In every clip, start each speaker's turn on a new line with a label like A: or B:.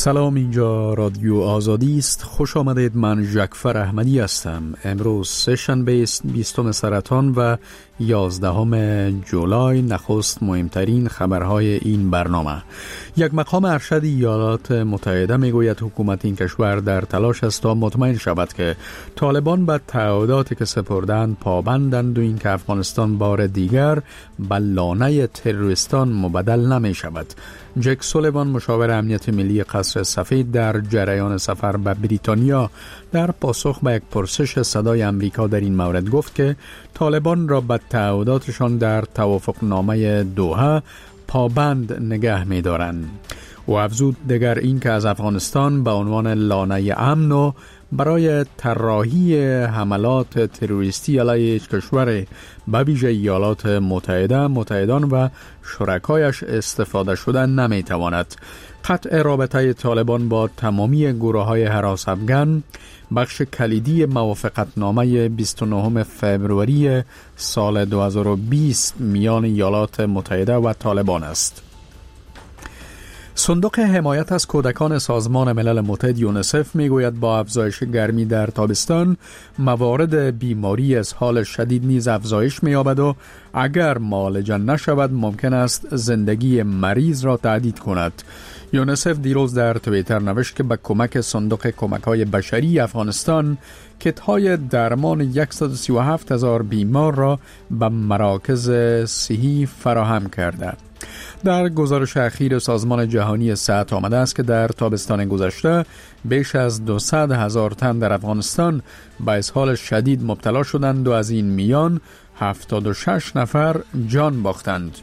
A: سلام، اینجا رادیو آزادی است. خوش آمدید. من جعفر احمدی هستم. امروز سه‌شنبه 20 سرطان و 11 جولای. نخست مهمترین خبرهای این برنامه. یک مقام ارشد ایالات متحده میگوید حکومت این کشور در تلاش است تا مطمئن شود که طالبان به تعهداتی که سپردند پابندند و این که افغانستان بار دیگر به لانه تروریستان مبدل نمی شود. جک سولیوان، مشاور امنیت ملی قصر سفید، در جریان سفر به بریتانیا در پاسخ به یک پرسش صدای امریکا در این مورد گفت که طالبان را به تعهداتشان در توافقنامه دوحه پابند نگه می دارند. و افزود دیگر این که از افغانستان به عنوان لانه امن و برای طراحی حملات تروریستی علیه کشور به ویژه ایالات متحده، متحدان و شرکایش استفاده شدن نمیتواند. قطع رابطه طالبان با تمامی گروه‌های هراس افغان بخش کلیدی موافقتنامه 29 فوریه سال 2020 میان ایالات متحده و طالبان است. صندوق حمایت از کودکان سازمان ملل متحد یونیسف میگوید با افزایش گرمی در تابستان موارد بیماری اسهال شدید نیز افزایش می‌یابد و اگر معالجه نشود ممکن است زندگی مریض را تهدید کند. یونیسف دیروز در توییتر نوشت که با کمک صندوق کمک‌های بشری افغانستان کیت‌های درمان 137,000 بیمار را به مراکز صحی فراهم کرده. در گزارش اخیر سازمان جهانی صحت آمده است که در تابستان گذشته بیش از 200,000 تن در افغانستان به اسهال شدید مبتلا شدند و از این میان 76 نفر جان باختند.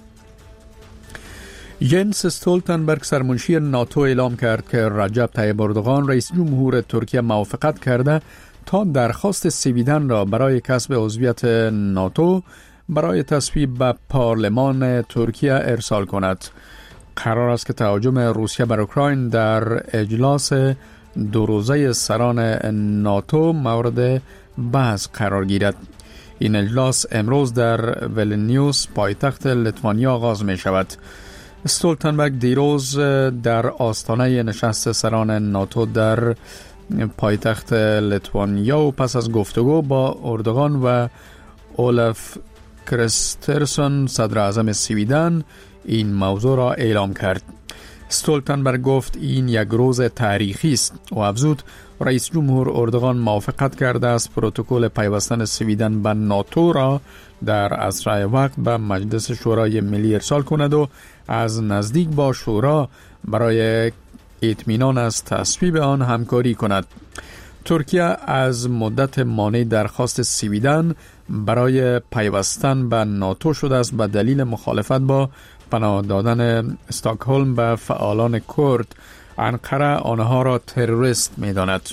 A: ینس استولتنبرگ، سرمنشی ناتو، اعلام کرد که رجب طیب اردوغان رئیس جمهور ترکیه موافقت کرده تا درخواست سویدن را برای کسب عضویت ناتو برای تصویب به پارلمان ترکیه ارسال کند. قرار است که تهاجم روسیه بر اوکراین در اجلاس دو روزه سران ناتو مورد بحث قرار گیرد. این اجلاس امروز در ولنیوس پایتخت لیتوانیا آغاز می شود. استولتنبرگ دیروز در آستانه نشست سران ناتو در پایتخت لیتوانیا و پس از گفتگو با اردوغان و اولف کریسترسون صدر اعظم سویدن این موضوع را اعلام کرد. استولتنبرگ گفت این یک روز تاریخی است و افزود رئیس جمهور اردوغان موافقت کرده است پروتکل پیوستن سویدن به ناتو را در اسرع وقت به مجلس شورای ملی ارسال کند و از نزدیک با شورا برای اطمینان از تصویب آن همکاری کند. ترکیه از مدت مانع درخواست سویدن برای پیوستن به ناتو شده است به دلیل مخالفت با پناه دادن استکهلم به فعالان کرد. انقره آنها را تروریست می‌داند.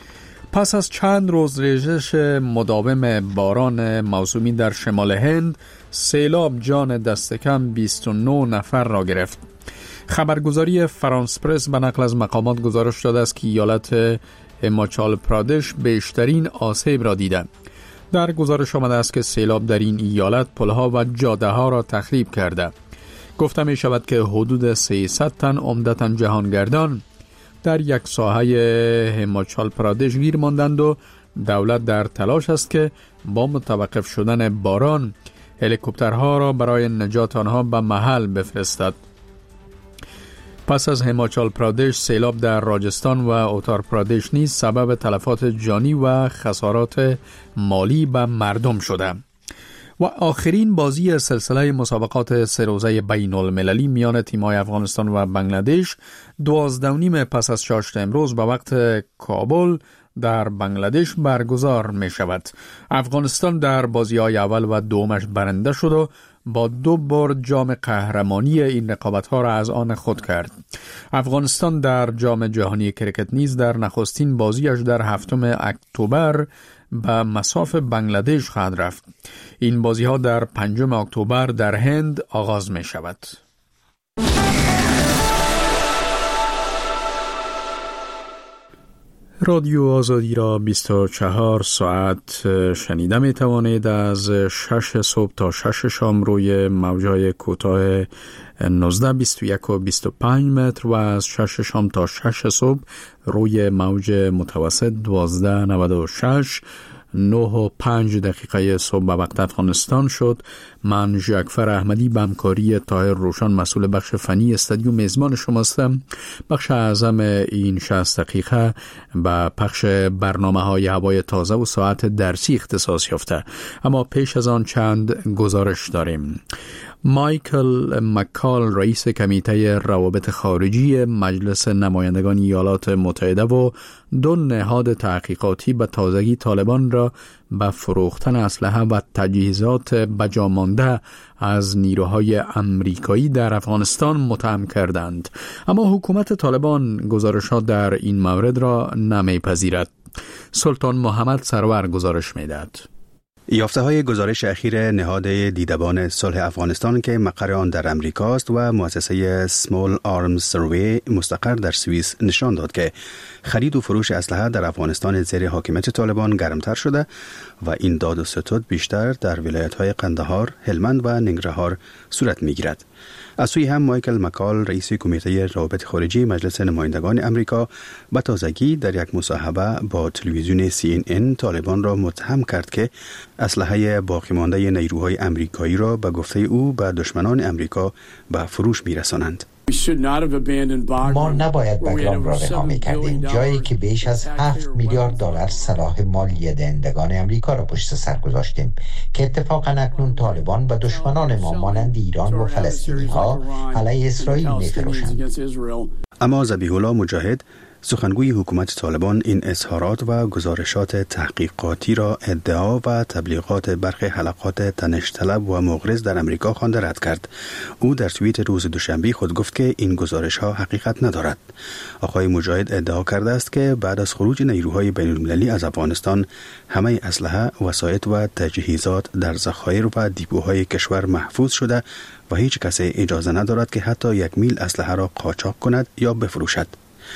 A: پس از چند روز ریزش مداوم باران موسومی در شمال هند، سیلاب جان دست کم 29 نفر را گرفت. خبرگزاری فرانس پرس به نقل از مقامات گزارش داده است که ایالت هیماچال پرادش بیشترین آسیب را دیده. در گزارش آمده است که سیلاب در این ایالت پلها و جاده ها را تخریب کرده. گفته می شود که حدود 300 تن عمدتاً جهانگردان در یک ساحه هیماچال پرادش گیر ماندند و دولت در تلاش است که با متوقف شدن باران هلیکوپترها را برای نجات آنها به محل بفرستد. پس از هیماچال پرادش، سیلاب در راجستان و اتار پرادش نیز سبب تلفات جانی و خسارات مالی به مردم شده. و آخرین بازی سلسله مسابقات سه روزه بین المللی میان تیم‌های افغانستان و بنگلادش 12:30 پس از چاشت امروز به وقت کابل در بنگلادش برگزار می شود. افغانستان در بازی‌های اول و دومش برنده شد و با 2 بار جام قهرمانی این رقابت‌ها را از آن خود کرد. افغانستان در جام جهانی کرکت نیز در نخستین بازیش در 7 اکتبر به مصاف بنگلادش خواهد رفت. این بازی‌ها در 5 اکتبر در هند آغاز می شود. رادیو آزادی را 24 ساعت شنیده می توانید از 6 صبح تا 6 شام روی موجهای کوتاه 19, 21 و 25 متر و از 6 شام تا 6 صبح روی موج متوسط 12, 96, 9 و 5 دقیقه صبح به وقت افغانستان شد. من ژاکفر احمدی به همکاری طاهر روشن مسئول بخش فنی استودیو میزبان شماستم. بخش اعظم این 60 دقیقه به پخش برنامه‌های هوای تازه و ساعت درسی اختصاص یافته، اما پیش از آن چند گزارش داریم. مایکل مکال رئیس کمیته روابط خارجی مجلس نمایندگان ایالات متحده و 2 نهاد تحقیقاتی به تازگی طالبان را به فروختن اسلحه و تجهیزات بجامانده از نیروهای امریکایی در افغانستان متهم کردند، اما حکومت طالبان گزارشات در این مورد را نمیپذیرد. سلطان محمد سرور گزارش میدهد.
B: یافته‌های گزارش اخیر نهاد دیدبان صلح افغانستان که مقر آن در امریکاست و مؤسسه Small Arms Survey مستقر در سوئیس نشان داد که خرید و فروش اسلحه در افغانستان زیر حاکمیت طالبان گرمتر شده و این داد و ستد بیشتر در ولایت‌های قندهار، هلمند و ننگرهار صورت می‌گیرد. از سوی هم مایکل مکال رئیس کمیته روابط خارجی مجلس نمایندگان امریکا به تازگی در یک مصاحبه با تلویزیون CNN طالبان را متهم کرد که اسلحه باقی مانده نیروهای امریکایی را به گفته او به دشمنان امریکا به فروش می‌رسانند.
C: ما نباید بگرام را رها می‌کردیم، جایی که بیش از 7 میلیارد دلار سلاح مالی دهندگان امریکا را پشت سر گذاشتیم که اتفاقاً اکنون طالبان و دشمنان ما مانند ایران و فلسطینی‌ها علیه اسرائیل می‌فروشند.
B: اما ذبیح الله مجاهد سخنگوی حکومت طالبان این اظهارات و گزارشات تحقیقاتی را ادعا و تبلیغات برخی حلقات تنش‌طلب و مغرض در امریکا خوانده رد کرد. او در توییت روز دوشنبه خود گفت که این گزارش‌ها حقیقت ندارد. آقای مجاهد ادعا کرده است که بعد از خروج نیروهای بین‌المللی از افغانستان همه اسلحه، وسایط و تجهیزات در ذخایر و دیپوهای کشور محفوظ شده و هیچ کسی اجازه ندارد که حتی 1 میل اسلحه را قاچاق کند یا بفروشد.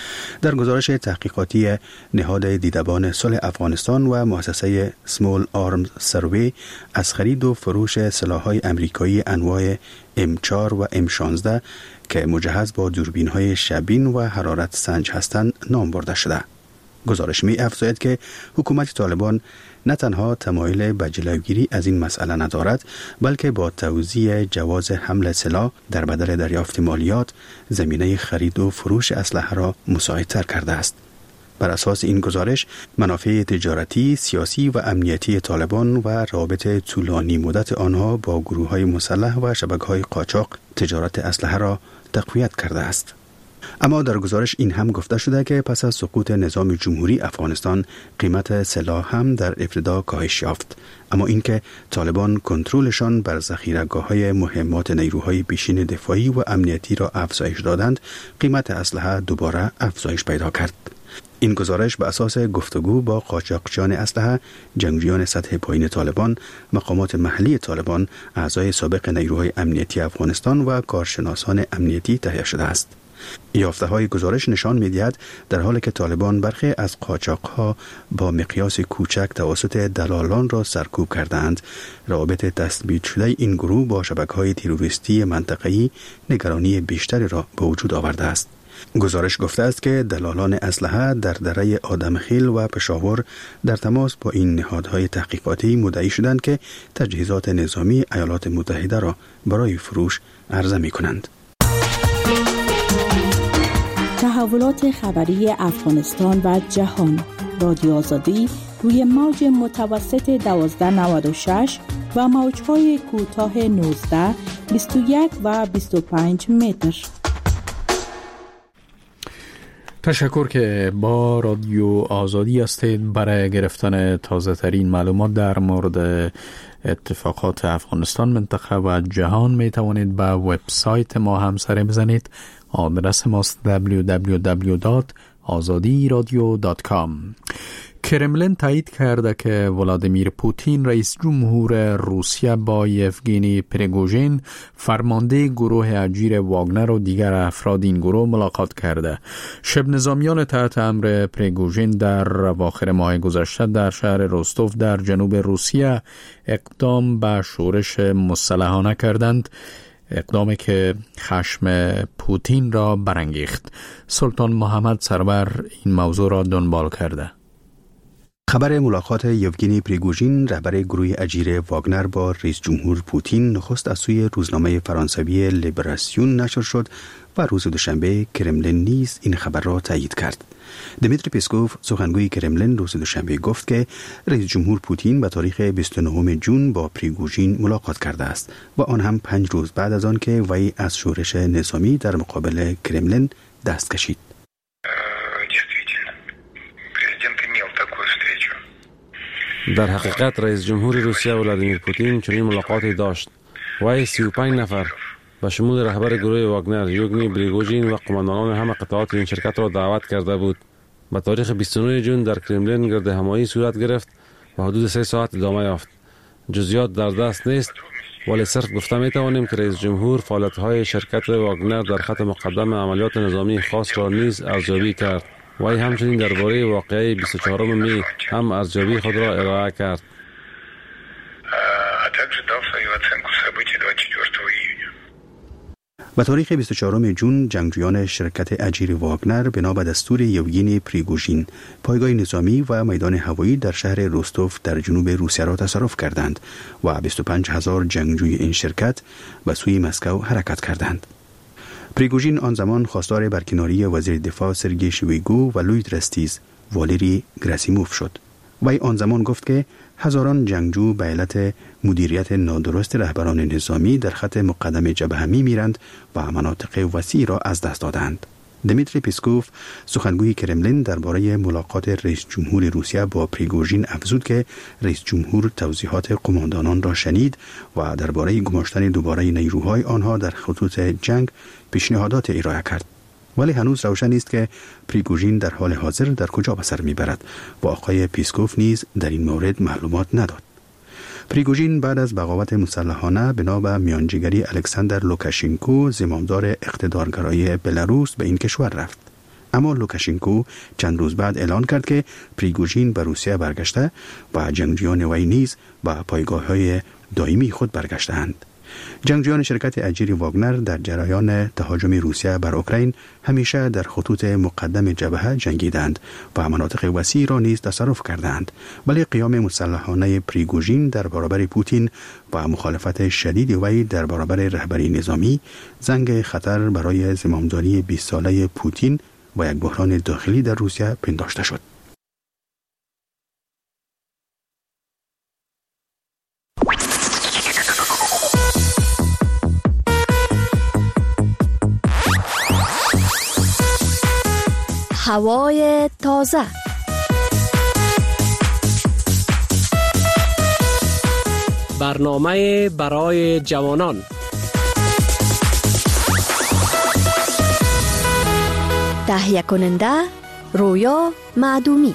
B: در گزارش تحقیقاتی نهاد دیدبان صلح افغانستان و مؤسسه Small Arms Survey از خرید و فروش سلاح‌های امریکایی انواع M4 و M16 که مجهز با دوربین‌های شبین و حرارت سنج هستند نام برده شده. گزارش می‌افزاید که حکومت طالبان نه تنها تمایل به جلوگیری از این مسئله ندارد، بلکه با توزیع جواز حمل سلاح در بدل دریافت مالیات زمینه خرید و فروش اسلحه را مساعدتر کرده است. بر اساس این گزارش، منافع تجارتی، سیاسی و امنیتی طالبان و روابط طولانی مدت آنها با گروه‌های مسلح و شبکه‌های قاچاق تجارت اسلحه را تقویت کرده است. اما در گزارش این هم گفته شده که پس از سقوط نظام جمهوری افغانستان قیمت سلاح هم در ابتدا کاهش یافت، اما اینکه طالبان کنترلشان بر ذخیره‌گاه‌های مهمات نیروهای پیشین دفاعی و امنیتی را افزایش دادند، قیمت اسلحه دوباره افزایش پیدا کرد. این گزارش به اساس گفتگو با قاچاقچیان اسلحه، جنگجویان سطح پایین طالبان، مقامات محلی طالبان، اعضای سابق نیروهای امنیتی افغانستان و کارشناسان امنیتی تهیه شده است. یافته‌های گزارش نشان می‌دهد در حالی که طالبان برخی از قاچاق‌ها با مقیاس کوچک توسط دلالان را سرکوب کردند، روابط تثبیت شده این گروه با شبکه‌های تروریستی منطقه‌ای نگرانی بیشتری را به وجود آورده است. گزارش گفته است که دلالان اسلحه در دره آدمخیل و پشاور در تماس با این نهادهای تحقیقاتی مدعی شدند که تجهیزات نظامی ایالات متحده را برای فروش عرضه می‌کنند.
D: تحولات خبری افغانستان و جهان. رادیو آزادی روی موج متوسط 1296 و موج‌های کوتاه 19، 21 و 25 متر.
A: تشکر که با رادیو آزادی هستید. برای گرفتن تازه ترین معلومات در مورد اتفاقات افغانستان، منطقه و جهان می توانید به وبسایت ما هم سر بزنید. آدرس ماست www.azadiradio.com. کرملین تایید کرده که ولادیمیر پوتین رئیس جمهور روسیه با یفگینی پریگوژین فرمانده گروه اجیر واگنر و دیگر افراد این گروه ملاقات کرده. شب نظامیان تحت امر پریگوژین در اواخر ماه گذشته در شهر رستوف در جنوب روسیه اقدام به شورش مسلحانه کردند، اقدامی که خشم پوتین را برانگیخت. سلطان محمد سرور این موضوع را دنبال کرده.
B: خبر ملاقات یوگینی پریگوژین رهبر گروه اجیر واگنر با رئیس جمهور پوتین نخست از سوی روزنامه فرانسوی لیبراسیون نشر شد و روز دوشنبه کرملین نیز این خبر را تایید کرد. دمیتری پسکوف سخنگوی کرملین روز دوشنبه گفت که رئیس جمهور پوتین به تاریخ 29 جون با پریگوژین ملاقات کرده است و آن هم 5 روز بعد از آن که وی از شورش نظامی در مقابل کرملین دست کشید.
E: در حقیقت رئیس جمهور روسیه ولادیمیر پوتین چنین ملاقاتی داشت. وی 35 نفر به شمول رهبر گروه واگنر یوگنی پریگوژین و قماندانان همه قطعات این شرکت را دعوت کرده بود. به تاریخ 29 جون در کرملین گرد همایی صورت گرفت و حدود 3 ساعت ادامه یافت. جزئیات در دست نیست، ولی صرف گفته می توانیم که رئیس جمهور فعالیت‌های شرکت واگنر در خط مقدم عملیات نظامی خاص را نیز ارزیابی کرد. وی همچنین درباره واقعه 24 می هم ارزیابی خود را ارائه کرد.
B: به تاریخ 24 جون جنگجویان شرکت اجیر واگنر بنا به دستور یوگینی پریگوژین پایگاه نظامی و میدان هوایی در شهر رستوف در جنوب روسیه را تصرف کردند و 25,000 جنگجوی این شرکت به سوی مسکو حرکت کردند. پریگوژین آن زمان خواستار برکناری وزیر دفاع سرگئی شویگو و لوید رستیز والری گراسیموف شد. وی آن زمان گفت که هزاران جنگجو به علت مدیریت نادرست رهبران نظامی در خط مقدم جبهه می‌میرند و مناطق وسیع را از دست دادند. دمیتری پسکوف سخنگوی کرملین درباره ملاقات رئیس جمهور روسیه با پریگوژین افزود که رئیس جمهور توضیحات قماندانان را شنید و درباره گماشتن دوباره نیروهای آنها در خطوط جنگ پیشنهادات ارائه کرد. ولی هنوز روشن نیست که پریگوژین در حال حاضر در کجا به سر میبرد و آقای پیسکوف نیز در این مورد معلومات نداد. پریگوژین بعد از بغاوت مسلحانه بنا به میانجیگری الکساندر لوکاشنکو زمامدار اقتدارگرای بلاروس به این کشور رفت. اما لوکاشنکو چند روز بعد اعلان کرد که پریگوژین به روسیه برگشته و جنگجویان وی نیز به پایگاه‌های دائمی خود برگشته‌اند. جنگجویان شرکت اجیر واگنر در جریان تهاجم روسیه بر اوکراین همیشه در خطوط مقدم جبهه جنگیدند و مناطق وسیع را نیز تصرف کردند، ولی قیام مسلحانه پریگوژین در برابر پوتین و مخالفت شدید وی در برابر رهبری نظامی زنگ خطر برای زمامداری 20 ساله پوتین و یک بحران داخلی در روسیه پنداشته شد.
F: هوای تازه.
G: برنامه برای جوانان.
F: تهیه کننده رویا معدومی.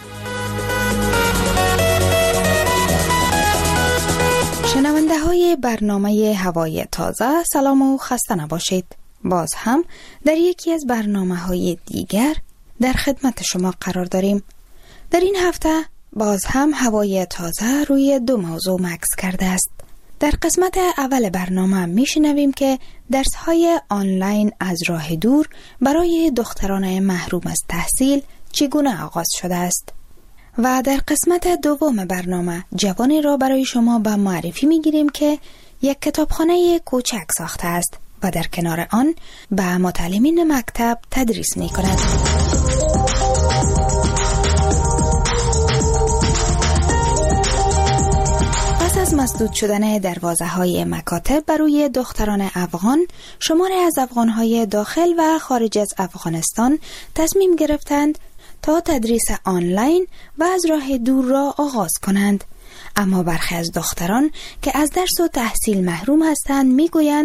H: شنونده های برنامه هوای تازه، سلام و خسته نباشید. باز هم در یکی از برنامه های دیگر در خدمت شما قرار داریم. در این هفته باز هم هوای تازه روی 2 موضوع مکث کرده است. در قسمت اول برنامه میشنویم که درس‌های آنلاین از راه دور برای دختران محروم از تحصیل چگونه آغاز شده است. و در قسمت دوم برنامه جوانی را برای شما به معرفی میگیریم که یک کتابخانه کوچک ساخته است و در کنار آن به متعلمین مکتب تدریس می کند. پس از مسدود شدن دروازه‌های مکاتب برای دختران افغان، شماری از افغان‌های داخل و خارج از افغانستان تصمیم گرفتند تا تدریس آنلاین و از راه دور را آغاز کنند. اما برخی از دختران که از درس و تحصیل محروم هستند میگویند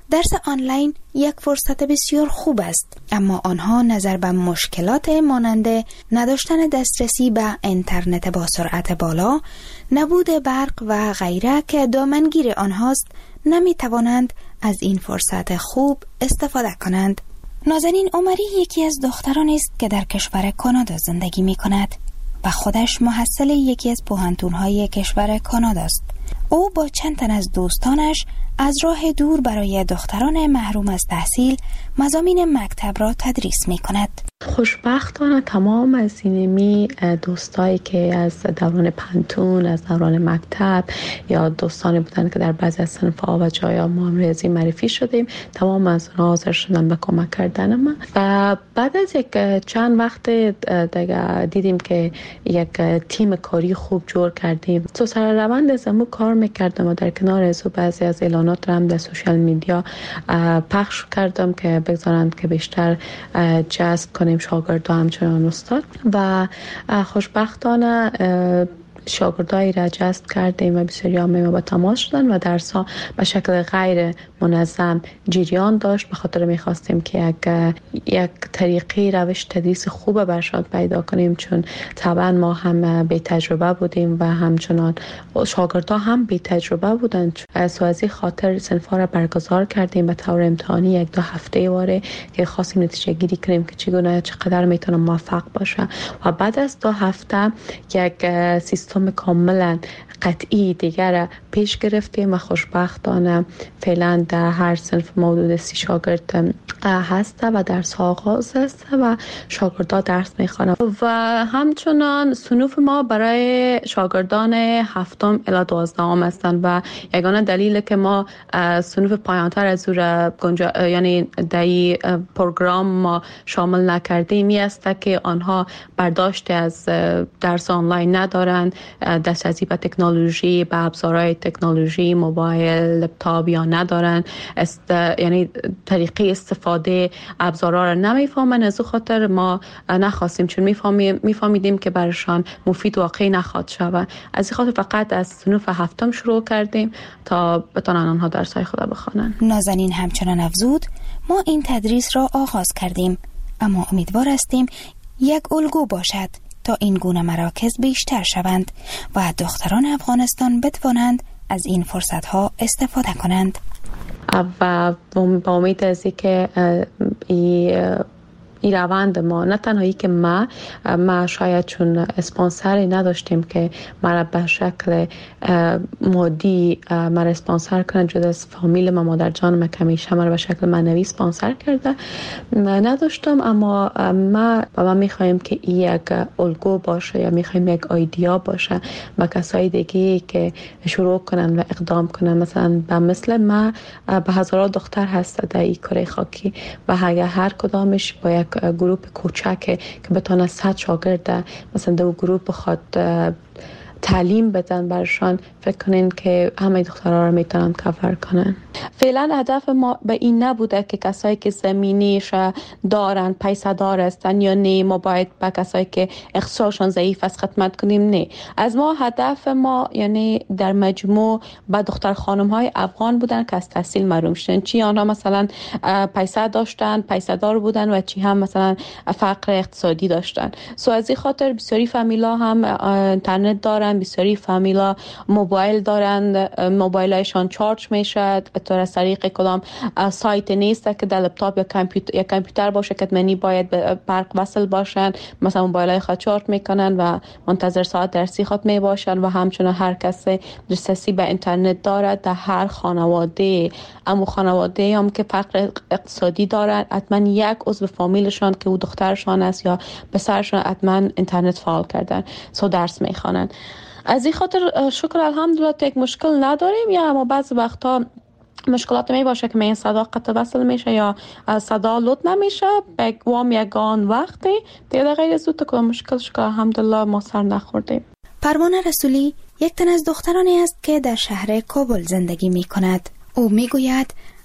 H: درس آنلاین یک فرصت بسیار خوب است، اما آنها نظر به مشکلات مانند نداشتن دسترسی به اینترنت با سرعت بالا، نبود برق و غیره که دامنگیر آنهاست، نمی توانند از این فرصت خوب استفاده کنند. نازنین عمری یکی از دختران است که در کشور کانادا زندگی می کند و خودش محصل یکی از پوهنتون‌های کشور کانادا است. او با چند تن از دوستانش از راه دور برای دختران محروم از تحصیل مضامین مکتب را تدریس می کند.
I: خوشبختانه تمام از اینمی دوستایی که از دوران پنتون، از دوران مکتب یا دوستانی بودن که در بعضی از صنف‌ها و جایا ما هم ریاضی معرفی شدیم، تمام از اونها حاضر شدن به کمک کردن من. و بعد از یک چند وقت دیگه دیدیم که یک تیم کاری خوب جور کردیم. تو سر روند از امو کار میکردم و در کنار از بعضی از اعلانات رو هم در سوشال میدیا پخش کردم که بگذارند که بیشتر جذب کنیم شاگردان همچنان استاد. و خوشبختانه شاگردایی را جذب کردیم و بسیاری هم ما با تماس شدن و درس‌ها به شکل غیر منظم جریان داشت. به خاطر می‌خواستیم که یک طریقی روش تدریس خوب برشان پیدا کنیم، چون طبعا ما هم بی تجربه بودیم و همچنان شاگردها هم بی تجربه بودند. از این خاطر صنف‌ها را برگزار کردیم به طور امتحانی 1-2 هفته واره که خواستیم نتیجه گیری کنیم که چقدر میتونه موفق باشه. و بعد از 2 هفته یک سیستم کاملا قطعی دیگر پیش گرفتیم و خوشبختانه فعلا در هر صنف حدود 30 شاگرد هست و درس آغاز است و شاگردها درس میخوانند. و همچنان صنوف ما برای شاگردان 7 الی 12 هستند و یگانه دلیل که ما صنوف پایانتر از یعنی در پروگرام ما شامل نکردیم این است که آنها برداشت از درس آنلاین ندارند، دسترسی به تکنولوژی، به ابزارهای تکنولوژی، موبایل، لپتاپ یا ندارن، یعنی طریقه استفاده ابزارها را نمیفهمن. از خاطر ما نخواستیم، چون میفهمیدیم که برشان مفید واقعی نخواهد شود. از این خاطر فقط از صنف 7 شروع کردیم تا بتونن آنها درس‌های خود بخوانند.
H: نازنین همچنان افزود ما این تدریس را آغاز کردیم، اما امیدوار هستیم یک الگو باشد تا این گونه مراکز بیشتر شوند و دختران افغانستان بتوانند از این فرصت‌ها استفاده کنند.
I: و با امید از اینکه این روند ما، نه تنهایی که ما شاید چون اسپانسری نداشتیم که مرا به شکل مادی مرا اسپانسر کنه، جدا از فامیل ما، مادر جانم که همیشه مرا به شکل معنوی اسپانسر کرده نداشتم، اما ما میخوایم که این یک الگو باشه یا میخوایم یک ایده باشه با کسای دیگه که شروع کنن و اقدام کنن. مثلا مثل ما به هزاران دختر هست در این کره خاکی و اگر هر کدامش با یک گروپ کوچک که بتونه 100 شاگرد مثلا دو گروپ بخواد تعلیم بدن برشان، فکر کنین که همه دخترها رو میتونن کاور کنن. فعلا هدف ما به این نبوده که کسایی که زمینیش دارن، پیسه دار هستن یا نه، ما باید به کسایی که اقتصادشون ضعیف است خدمت کنیم. نه، از ما هدف ما یعنی در مجموع با دختر خانم های افغان بودن که از تحصیل محروم شدن، چی آنها مثلا پیسه داشتن، پیسه دار بودن و چی هم مثلا فقر اقتصادی داشتن. از این خاطر بسیاری فامیلا هم اینترنت دارن، بسیاری فامیلا موبایل دارن، موبایلشان چارج میشه از طریق کدام سایت نیست که در لپتاپ یا کامپیوتر باشه که منی باید به برق وصل باشن، مثلا موبایلای خود چارج میکنن و منتظر ساعت درسی خود می باشن. و همچنین هر کسی دسترسی به اینترنت داره در هر خانواده، اما خانواده هم که فقر اقتصادی دارن حتما یک عضو فامیلشان که او دخترشان است یا پسرشان حتما اینترنت فعال کردن، درس میخوانن. از این خاطر شکر الحمدلله یک مشکل نداریم، یا اما بعض وقتا مشکلات می باشه که این صدا قطع وصل میشه یا صدا لود نمیشه به یگان وقتی دیگه غیر از تو مشکل شکر الحمدلله ما سر نخوردیم.
H: پروانه رسولی یک تن از دخترانی است که در شهر کابل زندگی می کند. او می گوید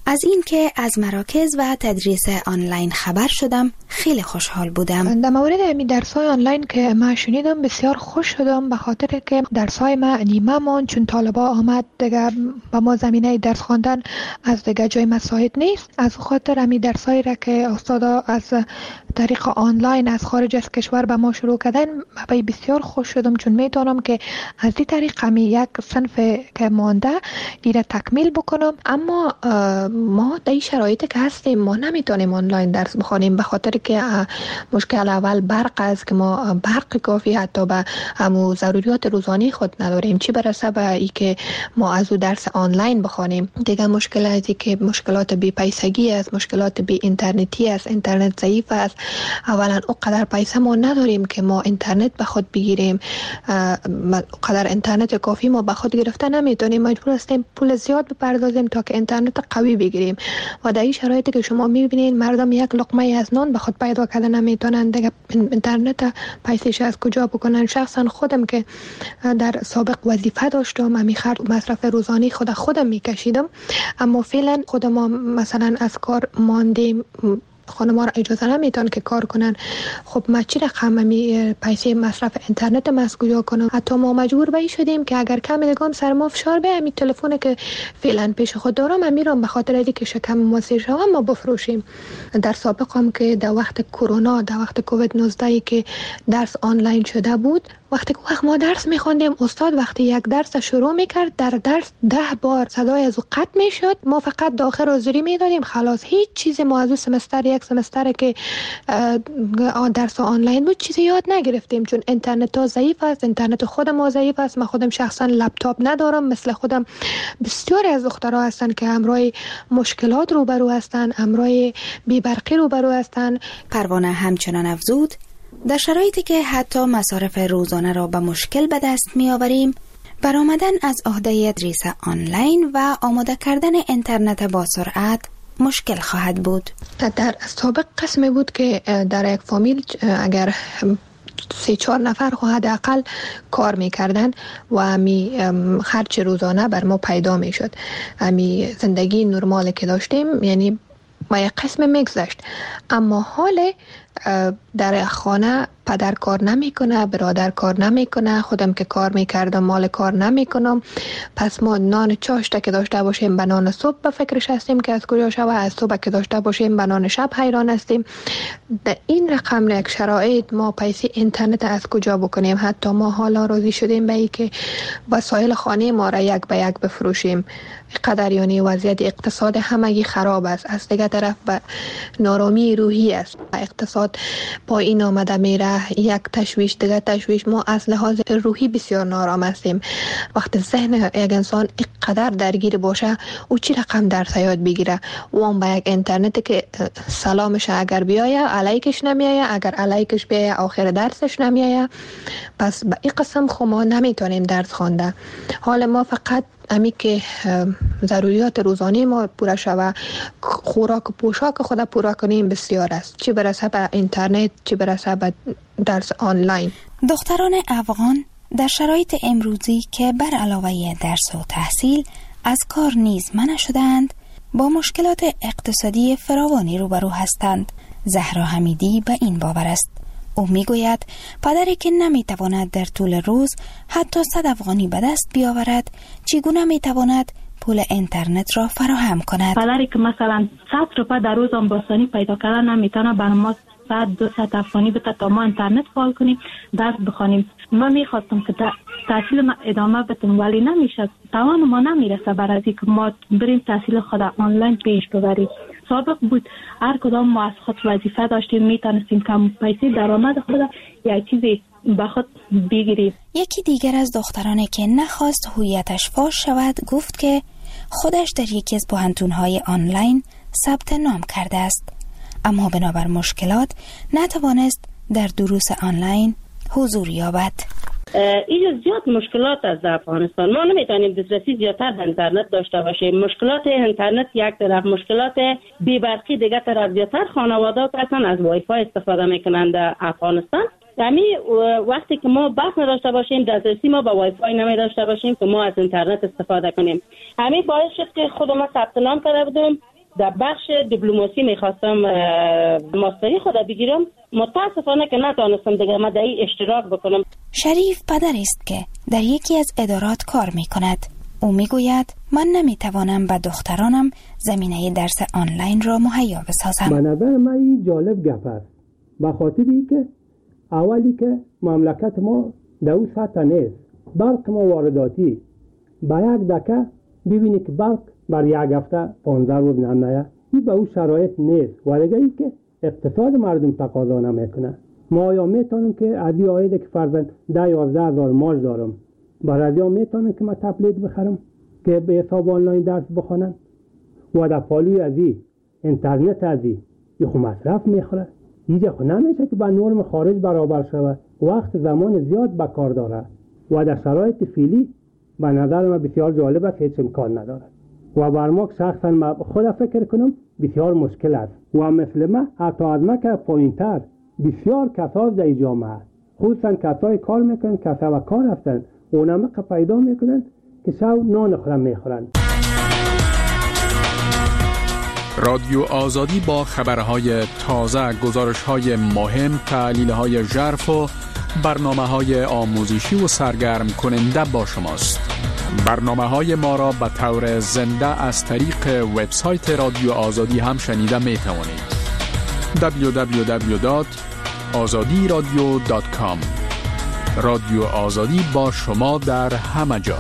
H: از این که از مراکز و تدریس آنلاین خبر شدم خیلی خوشحال بودم.
J: در مورد همین درس‌های آنلاین که من شنیدم بسیار خوش شدم، به خاطر که درس‌های ما نیمه ماند چون طالبا آمد دیگه با ما زمینه درس خواندن از دیگه جای مساعد نیست. از خاطر همین درس‌هایی را که استادا از طریق آنلاین از خارج از کشور به ما شروع کردن بسیار خوش شدم، چون میتونم که از این طریق همی یک صنف که مانده دیره تکمیل بکنم. اما ما در این شرایطی که هستیم ما نمیتونیم آنلاین درس بخوانیم، به خاطر که مشکل اول برق است که ما برق کافی حتی به همو ضروریات روزانه خود نداریم، چی برسه به ای که ما از او درس آنلاین بخوانیم. دیگه مشکلاتی که مشکلات بی پیسگی است، مشکلات بی اینترنتی است، اینترنت ضعیف است. اولا اونقدر پیسه ما نداریم که ما اینترنت به خود بگیریم، قدر اینترنت کافی ما به خود گرفته نمیتونیم، مجبور هستیم پول زیاد بپردازیم تا که اینترنت قوی بگیریم. و در این شرایطی که شما میبینید مردم یک لقمه از نان به خود پیدا کردن نمیتونن، دیگه اینترنت پیسش از کجا بکنن؟ شخصا خودم که در سابق وظیفه داشتم، مصرف روزانه خودم میکشیدم، اما فعلا خودم مثلا از کار ماندیم، خانم‌ها را اجازه نمیتون که کار کنن. خب ما چی رقم پیسه مصرف اینترنت ما از کجا کنم؟ حتی ما مجبور به این شدیم که اگر کم دیگه سر ما فشار بیاد، همین تلفن که فعلا پیش خود دارم من میرم به خاطر اینکه شکم موثر شوم ما بفروشیم. در سابق هم که در وقت کرونا، در وقت کووید 19 که درس آنلاین شده بود، وقتی ما درس میخوندیم استاد وقتی یک درس شروع میکرد در درس 10 بار صدای از او قطع میشد، ما فقط داخل حاضری میدادیم خلاص، هیچ چیزی ما از سمستر یک سمستر که درس آنلاین بود چیزی یاد نگرفتیم، چون اینترنت ها ضعیف است، اینترنت خودم ما ضعیف است. من خودم شخصا لپتاپ ندارم، مثل خودم بسیاری از دخترها هستن که همراه مشکلات روبرو هستن، همراه بی‌برقی روبرو هستن.
H: پروانه همچنان افزود در شرایطی که حتی مصارف روزانه را به مشکل به دست می آوریم، برآمدن از عهده تدریس آنلاین و آماده کردن اینترنت با سرعت مشکل خواهد بود.
J: در سابق قسمی بود که در یک فامیل اگر 3-4 نفر حداقل کار میکردن و همی خرج روزانه بر ما پیدا میشد، همی زندگی نرمال که داشتیم یعنی با یک قسم میگذشت. اما حال در خانه پدر کار نمیکنه، برادر کار نمیکنه، خودم که کار میکردم مال کار نمیکنم، پس ما نان چاشته که داشته باشیم به نان صبح به فکرش هستیم که از کجا شوه، از صبح که داشته باشیم به نان شب حیران هستیم. در این رقم یک شرایط ما پیسه اینترنت از کجا بکنیم؟ حتی ما حالا راضی شدیم به این که وسایل خانه ما را یک به یک بفروشیم. قدر یعنی وضعیت اقتصاد همگی خراب است. از دیگه طرف به نارامی روحی است، اقتصاد پایین آمده میره، یک تشویش دیگه تشویش. ما از لحاظ روحی بسیار نارام هستیم. وقت ذهن یک انسان اینقدر درگیر باشه او چی رقم درس یاد بگیره؟ و اون با یک اینترنت که سلامش اگر بیایه علیکش نمیایه، اگر علیکش بیایه آخر درسش نمیایه، پس به این قسم خب ما نمیتونیم درس خوانده. حال ما فقط امی که ضروریات روزانه ما پورا شوه، خوراک و پوشاک خود پورا کنیم بسیار است، چی برسه به اینترنت، چی برسه به درس آنلاین.
H: دختران افغان در شرایط امروزی که بر علاوه درس و تحصیل از کار نیز منع شدند، با مشکلات اقتصادی فراوانی روبرو هستند. زهرا حمیدی به این باور است. او میگوید پدری که نمیتواند در طول روز حتی 100 افغانی به دست بیاورد، چگونه میتواند پول اینترنت را فراهم کند؟
K: پدری که مثلا 100 روپیه در روز آسانی پیدا کردن نمیتونه، برای ما 100-200 افغانی بده تا ما اینترنت فعال کنیم درس بخوانیم. ما میخواستم که تحصیل ما ادامه بدم ولی نمیشه، توان ما نمیرسه برای اینکه ما بریم تحصیل خود آنلاین پیش ببریم. سابق بود هر کدام ما از خود وظیفه داشتیم، میتونستیم کم پیسه درآمد خود یک چیزی به خود بگیریم.
H: یکی دیگر از دخترانی که نخواست هویتش فاش شود گفت که خودش در یکی از پوهنتون‌های آنلاین ثبت نام کرده است، اما بنابر مشکلات نتوانست در دروس آنلاین حضور یابد.
L: اینجا زیاد مشکلات از افغانستان، ما نمیتونیم دسترسی زیادتر به اینترنت داشته باشیم. مشکلات اینترنت یک طرف، مشکلات بی‌برقی دیگه طرف. زیادتر خانواده‌ها اصلا از وای فای استفاده میکنند در افغانستان. یعنی وقتی که ما بحث نداشته باشیم، دسترسی ما به وای فای نمی داشته باشیم که ما از اینترنت استفاده کنیم. همین باعث شد که خودم ثبت نام کرده بودم در بخش دیپلماسی میخواستم ماستری خود بگیرم، متاسفانه که نتونستم دیگه من در این اشتراک بکنم.
H: شریف پدری است که در یکی از ادارات کار میکند. او میگوید من نمیتوانم به دخترانم زمینه درس آنلاین را مهیا بسازم.
M: به نظر من این جالب گپ است، به خاطری که اولی که مملکت ما در اون سطح نیست، برق ما وارداتی، با یک دکه ببینی که برق بر یک هفته 15 روز نمیاد، این به اون شرایط نیست. و دیگه ای که اقتصاد مردم تقاضا نمیکنه. ما یا میتونم که ادی آیده که فرضاً 10-11 هزار مارج دارم، برای میتونم که من تبلیغ بخرم که به حساب آنلاین درس بخونن و در پالوی ازی اینترنت ازی یه خو مصرف میخوره. اینجا خو نمیشه که با نرم خارج برابر شود، وقت زمان زیاد به کار داره و در شرایط فعلی به نظر من بسیار جالب است، هیچ امکان نداره و بر ما شخصا من خود فکر کنم بسیار مشکل است و مثل من حتی از من که پایین‌تر بسیار کسان در جامعه خصوصا کسای کار میکنن، کسا و کار هستن، اونم که پیدا میکنن که شب نان خورم میخورن.
A: رادیو آزادی با خبرهای تازه، گزارش‌های مهم، تحلیل‌های ژرف و برنامه‌های آموزشی و سرگرم کننده با شماست. برنامه‌های ما را به طور زنده از طریق وبسایت رادیو آزادی هم شنیده می‌توانید. www.azadiradio.com. رادیو آزادی با شما در همه جا.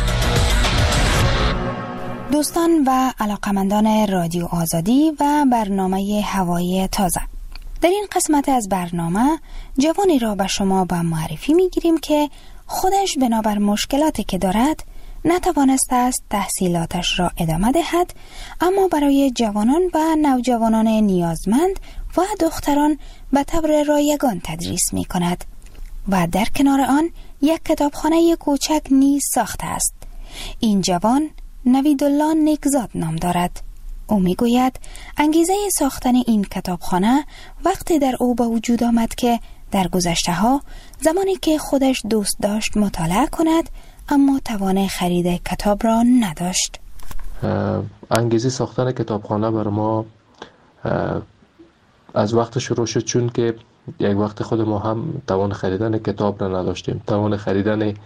H: دوستان و علاقمندان رادیو آزادی و برنامه هوای تازه، در این قسمت از برنامه جوانی را به شما به معرفی میگیریم که خودش بنابر مشکلاتی که دارد نتوانسته است تحصیلاتش را ادامه دهد، اما برای جوانان و نوجوانان نیازمند و دختران به طور رایگان تدریس می کند و در کنار آن یک کتابخانه کوچک نیز ساخته است. این جوان نویدالله نیکزاد نام دارد. او می گوید انگیزه ساختن این کتابخانه وقتی در او به وجود آمد که در گذشته ها زمانی که خودش دوست داشت مطالعه کند اما توان خرید کتاب را نداشت.
N: انگیزه ساختن کتابخانه بر ما از وقت شروع شد، چون که یک وقت خود ما هم توان خریدن کتاب را نداشتیم، توان خریدن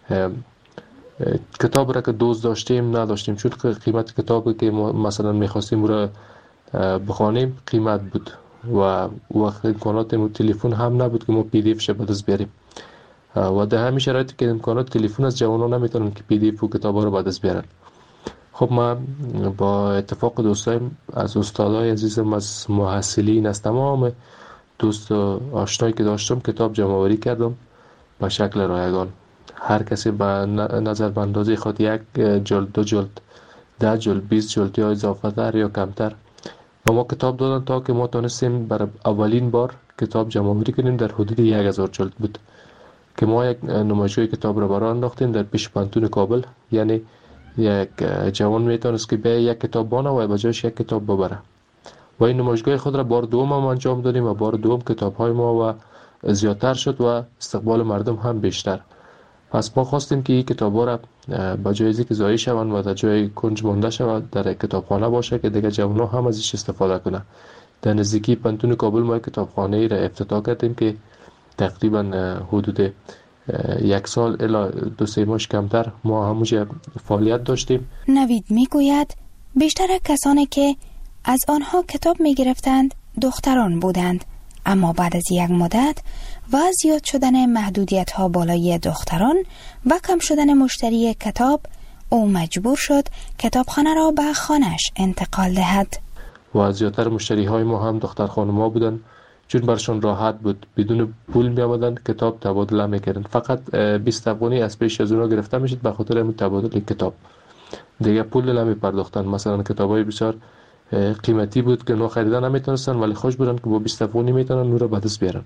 N: کتاب را که دوست داشتیم نداشتیم، چون که قیمت کتابی که ما مثلا می‌خواستیم را بخوانیم قیمت بود و وقت امکانات تلفن هم نبود که ما پی دی اف ش به دست بیاریم و در همین شرایطی که امکانات تلفن از جوانان نمیتونن که پی دی اف و کتابا رو به دست بیارن. خب من با اتفاق دوستایم از استادای عزیزم، از محصلین، از تمام دوست و آشنایی که داشتم کتاب جمع آوری کردم به شکل رایگان. هر کسی به نظر بندازی خود یک جلد، 2 جلد، 10 جلد، 20 جلد یا اضافه تر یا کمتر و ما کتاب دادن تا که ما تونستیم برای اولین بار کتاب جمع آوری کنیم. در حدود 1000 جلد بود که ما یک نمایشگاه کتاب را برای انداختیم در پیش پانتون کابل. یعنی یک جوان میتونست که به یک کتاب بانه و به جایش یک کتاب ببره و این نمایشگاه خود را بار دوم هم انجام دادیم و بار دوم کتاب های ما و زیادتر شد و استقبال مردم هم بیشتر. پس ما خواستیم که این کتاب ها را به جای از اینکه ضایع شوند و در جای کنج مانده شود در کتابخانه باشه که دیگه جوان ها هم ازش استفاده کنه. در نزدیکی پانتون کابل ما کتابخانه ای را افتتاح کردیم که تقریبا حدود 1 سال الی 2-3 ماه کمتر ما همونجا فعالیت داشتیم.
H: نوید میگوید بیشتر کسانی که از آنها کتاب میگرفتند دختران بودند، اما بعد از یک مدت و زیاد شدن محدودیت ها بالای دختران و کم شدن مشتری کتاب، او مجبور شد کتابخانه را به خانه‌اش انتقال دهد.
N: و زیادتر مشتری های ما هم دختر خانم‌ها بودند، چون برشون راحت بود، بدون پول می آمدن کتاب تبادله میکردن. فقط 20 افغانی از پیش از اونا گرفته میشد به خاطر همین تبادل کتاب، دیگه پول نمی پرداختن. مثلا کتابای بسیار قیمتی بود که اونا خریدن نمیتونستن، ولی خوش بودن که با 20 افغانی میتونن اون رو به دست بیارن.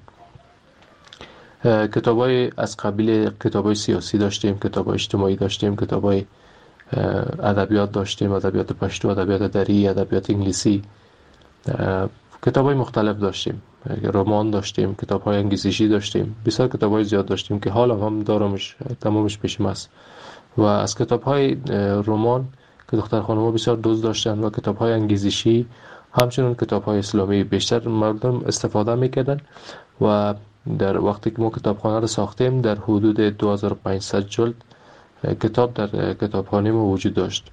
N: کتابای از قبیل کتابای سیاسی داشتیم، کتابای اجتماعی داشتیم، کتابای ادبیات داشتیم، ادبیات پشتو، ادبیات دری، ادبیات انگلیسی، کتابای مختلف داشتیم، رمان داشتیم، کتاب‌های انگیزشی داشتیم، بسیار کتاب‌های زیاد داشتیم که حالا هم دارمش، تمامش پیشم است. و از کتاب‌های رمان که دختر خانم‌ها بسیار دوست داشتن و کتاب‌های انگیزشی همچنین کتاب‌های اسلامی بیشتر مردم استفاده می‌کردن و در وقتی که ما کتابخانه رو ساختیم در حدود 2500 جلد کتاب در کتابخانه ما وجود داشت.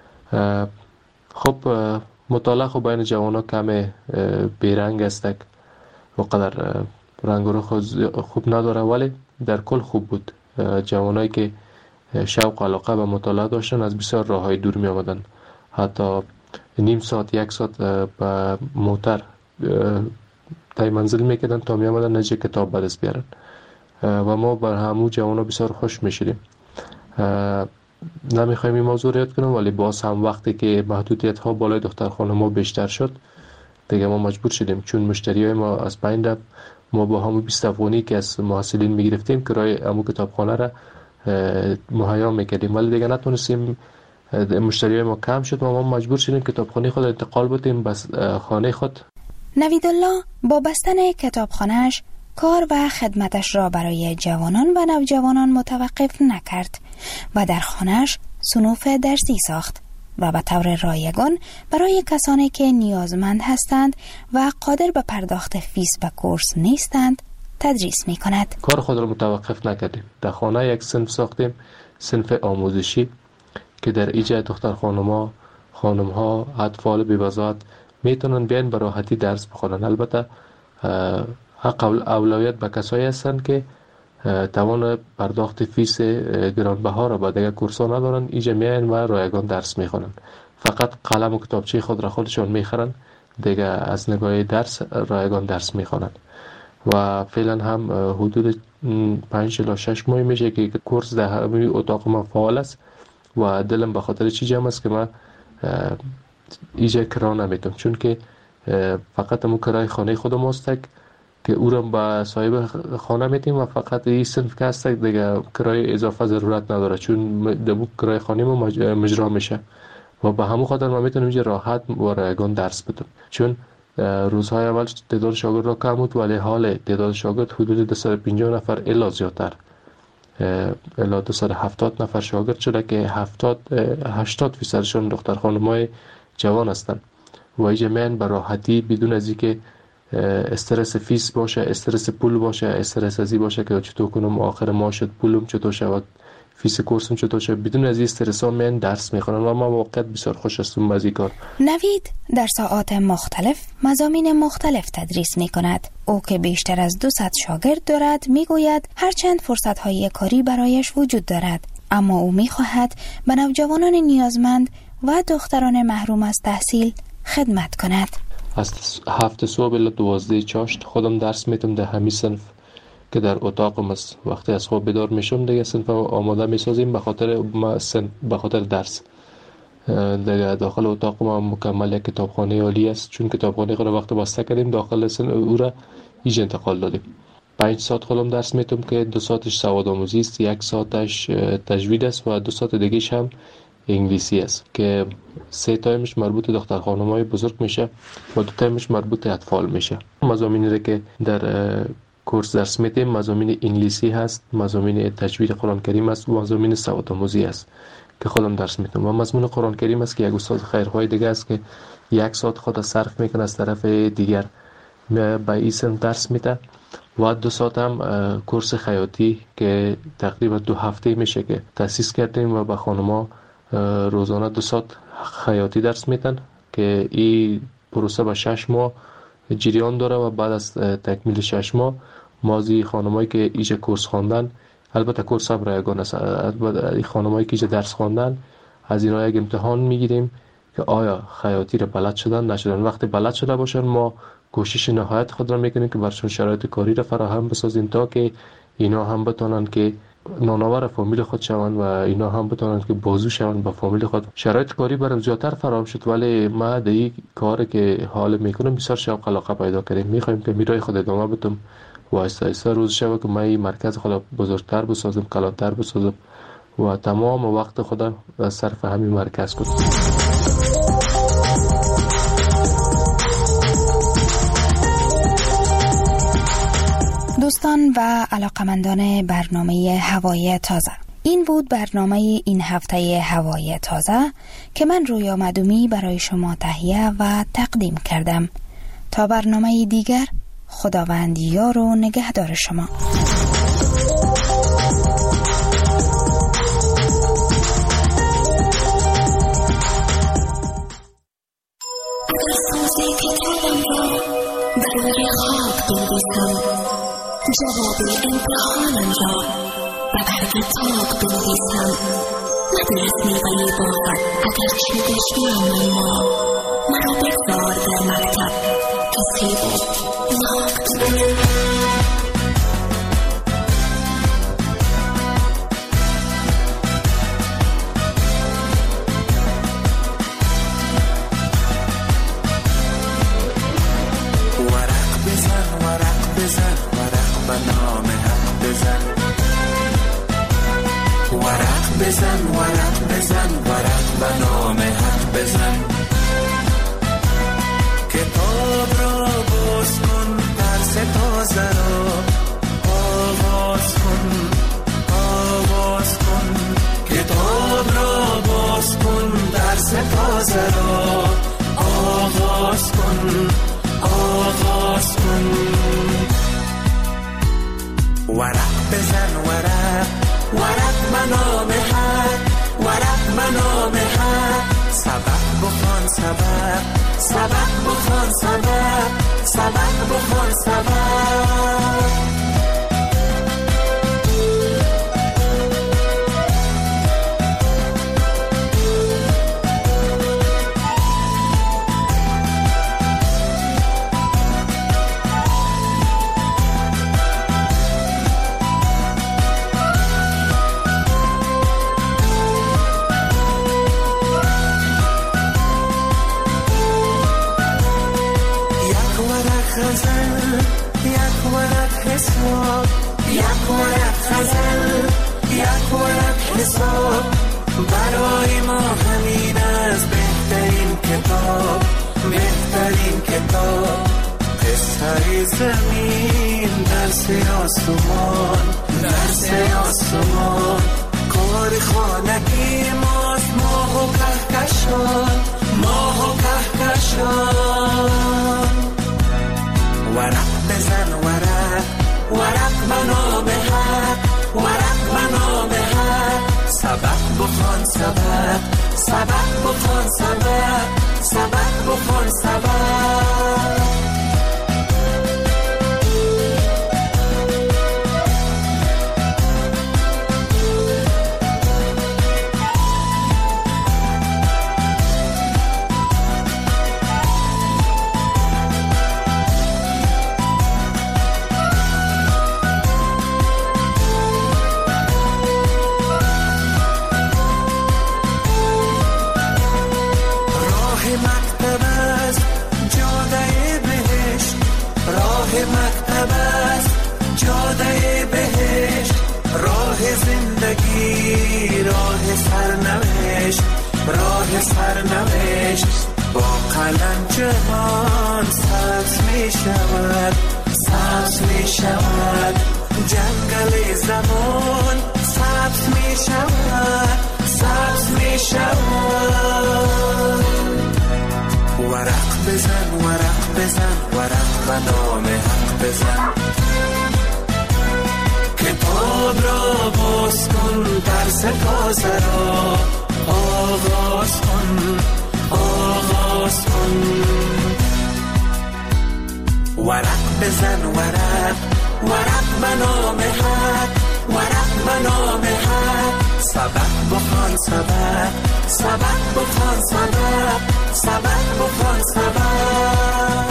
N: خب مطالعه خب بین جوان‌ها کم بیرنگ است و قدر رنگ رو خوب نداره، ولی در کل خوب بود. جوانایی که شوق و علاقه به مطالعه داشتن از بسیار راههای دور می آمدن، حتی نیم ساعت یک ساعت به موتر تای منزل میکردن تا می آمدن نجه کتاب به دست بیارن و ما بر همو جوانا بسیار خوش میشدیم. نمیخوایم این موضوع رو یاد کنم، ولی باز هم وقتی که محدودیت ها بالای دخترخانه ما بیشتر شد دیگه ما مجبور شدیم، چون مشتری های ما از پایین رفت، ما با همون 20 افغانی که از محصلین میگرفتیم کرایه همون کتابخانه را مهیا میکردیم، ولی دیگه نتونستیم، مشتری های ما کم شد و ما مجبور شدیم کتابخانه خود انتقال بدیم بس خانه خود.
H: نویدالله با بستن کتابخانه‌اش کار و خدمتش را برای جوانان و نوجوانان متوقف نکرد و در خانه‌اش صنوف درسی ساخت و به طور رایگان برای کسانی که نیازمند هستند و قادر به پرداخت فیس به کورس نیستند تدریس می کند.
N: کار خود را متوقف نکردیم. در خانه یک صنف ساختیم، صنف آموزشی که در ایجا دختر خانم‌ها اطفال بی‌وضاحت میتونن بیان به راحتی درس بخونن. البته اولویت به کسایی هستند که توان پرداخت فیس گرانبها را با دیگر کورس‌ها ندارن، ایجا میان و رایگان درس میخونن. فقط قلم و کتابچه خود را خودشون میخرن، دیگه از نگاه درس رایگان درس میخونن. و فعلا هم حدود 5 تا 6 ماه میشه که کورس در همین اتاق ما فعال است و دلم به خاطر چی جمع است که من ایجا کرا نمیتم، چون که فقط همون کرای خانه خودم است که او را با صاحب خانه میتیم و فقط این صنف که هست دیگه کرای اضافه ضرورت نداره، چون دبو کرای خانه ما مجرا میشه و به همون خاطر ما میتونم اینجا راحت و رایگان درس بدم. چون روزهای اول تعداد شاگرد را کم بود، ولی حال تعداد شاگرد حدود 250 نفر الا زیادتر، الا 270 نفر شاگرد شده که 80% دختر خانم‌های جوان هستند و اینجا میان به راحتی بدون از اینکه استرس فیس باشه، استرس پول باشه، استرس ازی باشه که چطور کنم آخر ماه شد پولم چطور شود، فیس کورسم چطور شد، بدون از این استرس ها من درس میخونم و ما واقعا بسیار خوش هستم از این کار.
H: نوید در ساعات مختلف مضامین مختلف تدریس میکند. او که بیشتر از 200 شاگرد دارد میگوید هرچند فرصت های کاری برایش وجود دارد، اما او میخواهد به نوجوانان نیازمند و دختران محروم از تحصیل خدمت کند.
N: از 7 صبح الی 12 چاشت خودم درس میتم در همین صنف که در اتاقم است. وقتی از خواب بیدار میشم دیگه صنف آماده میسازیم به خاطر درس. در داخل اتاق ما مکمل یک کتابخانه عالی است، چون کتابخانه خود وقت بسته کردیم داخل صنف او را ایج انتقال دادیم. 5 ساعت خودم درس میتم که 2 ساعتش سواد آموزی است، 1 ساعتش تجوید است و 2 ساعت دیگه‌اش هم انگلیسی است که 3 تایمش مربوط دختر خانم‌های بزرگ میشه و 2 تایمش مربوط اطفال میشه. مضامینی را که در کورس درس میدیم مضامین انگلیسی هست، مضامین تجوید قرآن کریم است و مضامین سواد آموزی است که خودم درس میدم و مضمون قرآن کریم است که یک استاد خیرخواه دیگه است که 1 ساعت خود صرف میکنه از طرف دیگر به این صنف درس میده و 2 ساعت هم کورس خیاطی که تقریبا 2 هفته میشه که تأسیس کردیم و به خانم‌ها روزانه 2 ساعت خیاطی درس میدن که این پروسه به 6 ماه جریان داره و بعد از تکمیل 6 ماه مازی خانمایی که ایجا کورس خواندن، البته کورس هم رایگان است، البته خانمایی که ایجا درس خواندن از اینا یک امتحان میگیریم که آیا خیاطی رو بلد شدن نشدن. وقتی بلد شده باشن ما کوشش نهایت خود را میکنیم که برشون شرایط کاری را فراهم بسازیم تا که اینا هم بتونن که نانآور فامیل خود شوند و اینا هم بتونن که بازو شوند با فامیل خود. شرایط کاری برام زیادتر فراهم شد، ولی ما در این کاری که حال میکنم بسیار شوق علاقه پیدا کردیم. میخوایم که میرای خود ادامه بدم و آهسته آهسته روز شب که من مرکز خود بزرگتر بسازم، کلانتر بسازم و تمام وقت خود صرف همین مرکز کنم.
H: دوستان و علاقمندان برنامه هوای تازه، این بود برنامه این هفته هوای تازه که من رویا مدومی برای شما تهیه و تقدیم کردم. تا برنامه دیگر، خداوند یار و نگهدار شما.
O: جواب امتحانم را و بر کتاب بنویسم، ندونست میوهی باور اگر چه دشمنم ما مرا بگذار در مکتب کسی بود نقد.
P: بزن ورق و نام حق بزن، کتاب را باز کن، درس تازه را آغاز کن، آغاز کن، کتاب را باز کن، درس تازه را آغاز کن، آغاز کن. ورق بزن ورق، ورق منام حق، ورق منام حق، سبق بخوان سبق، سبق بخوان سبق، سبق بخوان سبق. یک ورق غزل، یک ورق حساب، برای ما همین از بهترین کتاب، بهترین کتاب. قصه زمین درس آسمان، درس آسمان، کار خانگی ماست، ماه و کهکشان، ماه و کهکشان. ورق بزن ورق، ورق منام حق، ورق منام حق، سبق بخوان سبق، سبق بخوان سبق، سبق بخوان سبق. مکتب است جاده بهشت، راه زندگی، راه سرنوشت، راه سرنوشت. با قلم جهان سبز می شود، سبز می شود، جنگل زمان سبز می شود، سبز می شود. ورق بزن ورق بزن، ورق و نام حق بزن، کتاب را باز کن، درس تازه را آغاز کن، آغاز کن. ورق بزن ورق، ورق و نام حق، ورق و نام حق، سبق بخوان سبق، سبق بخوان سبق، سبق بخوان سبق.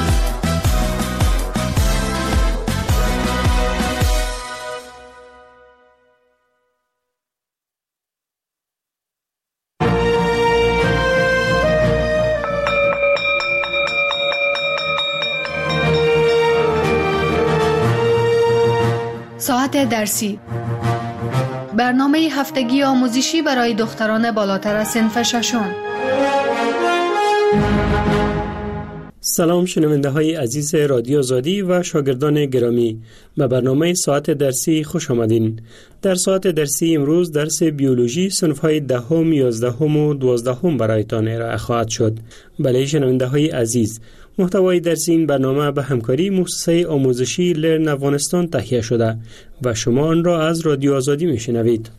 Q: ساعت درسی، برنامه هفتگی آموزشی برای دختران بالاتر از صنف ششم.
G: سلام شنونده های عزیز رادیو آزادی و شاگردان گرامی، به برنامه ساعت درسی خوش آمدین. در ساعت درسی امروز درس بیولوژی صنف های 10، 11 و 12 برایتان ارائه خواهد شد. بله شنونده های عزیز، محتوای درسی این برنامه به همکاری مؤسسه آموزشی لرن افغانستان تهیه شده و شما آن را از رادیو آزادی میشنوید.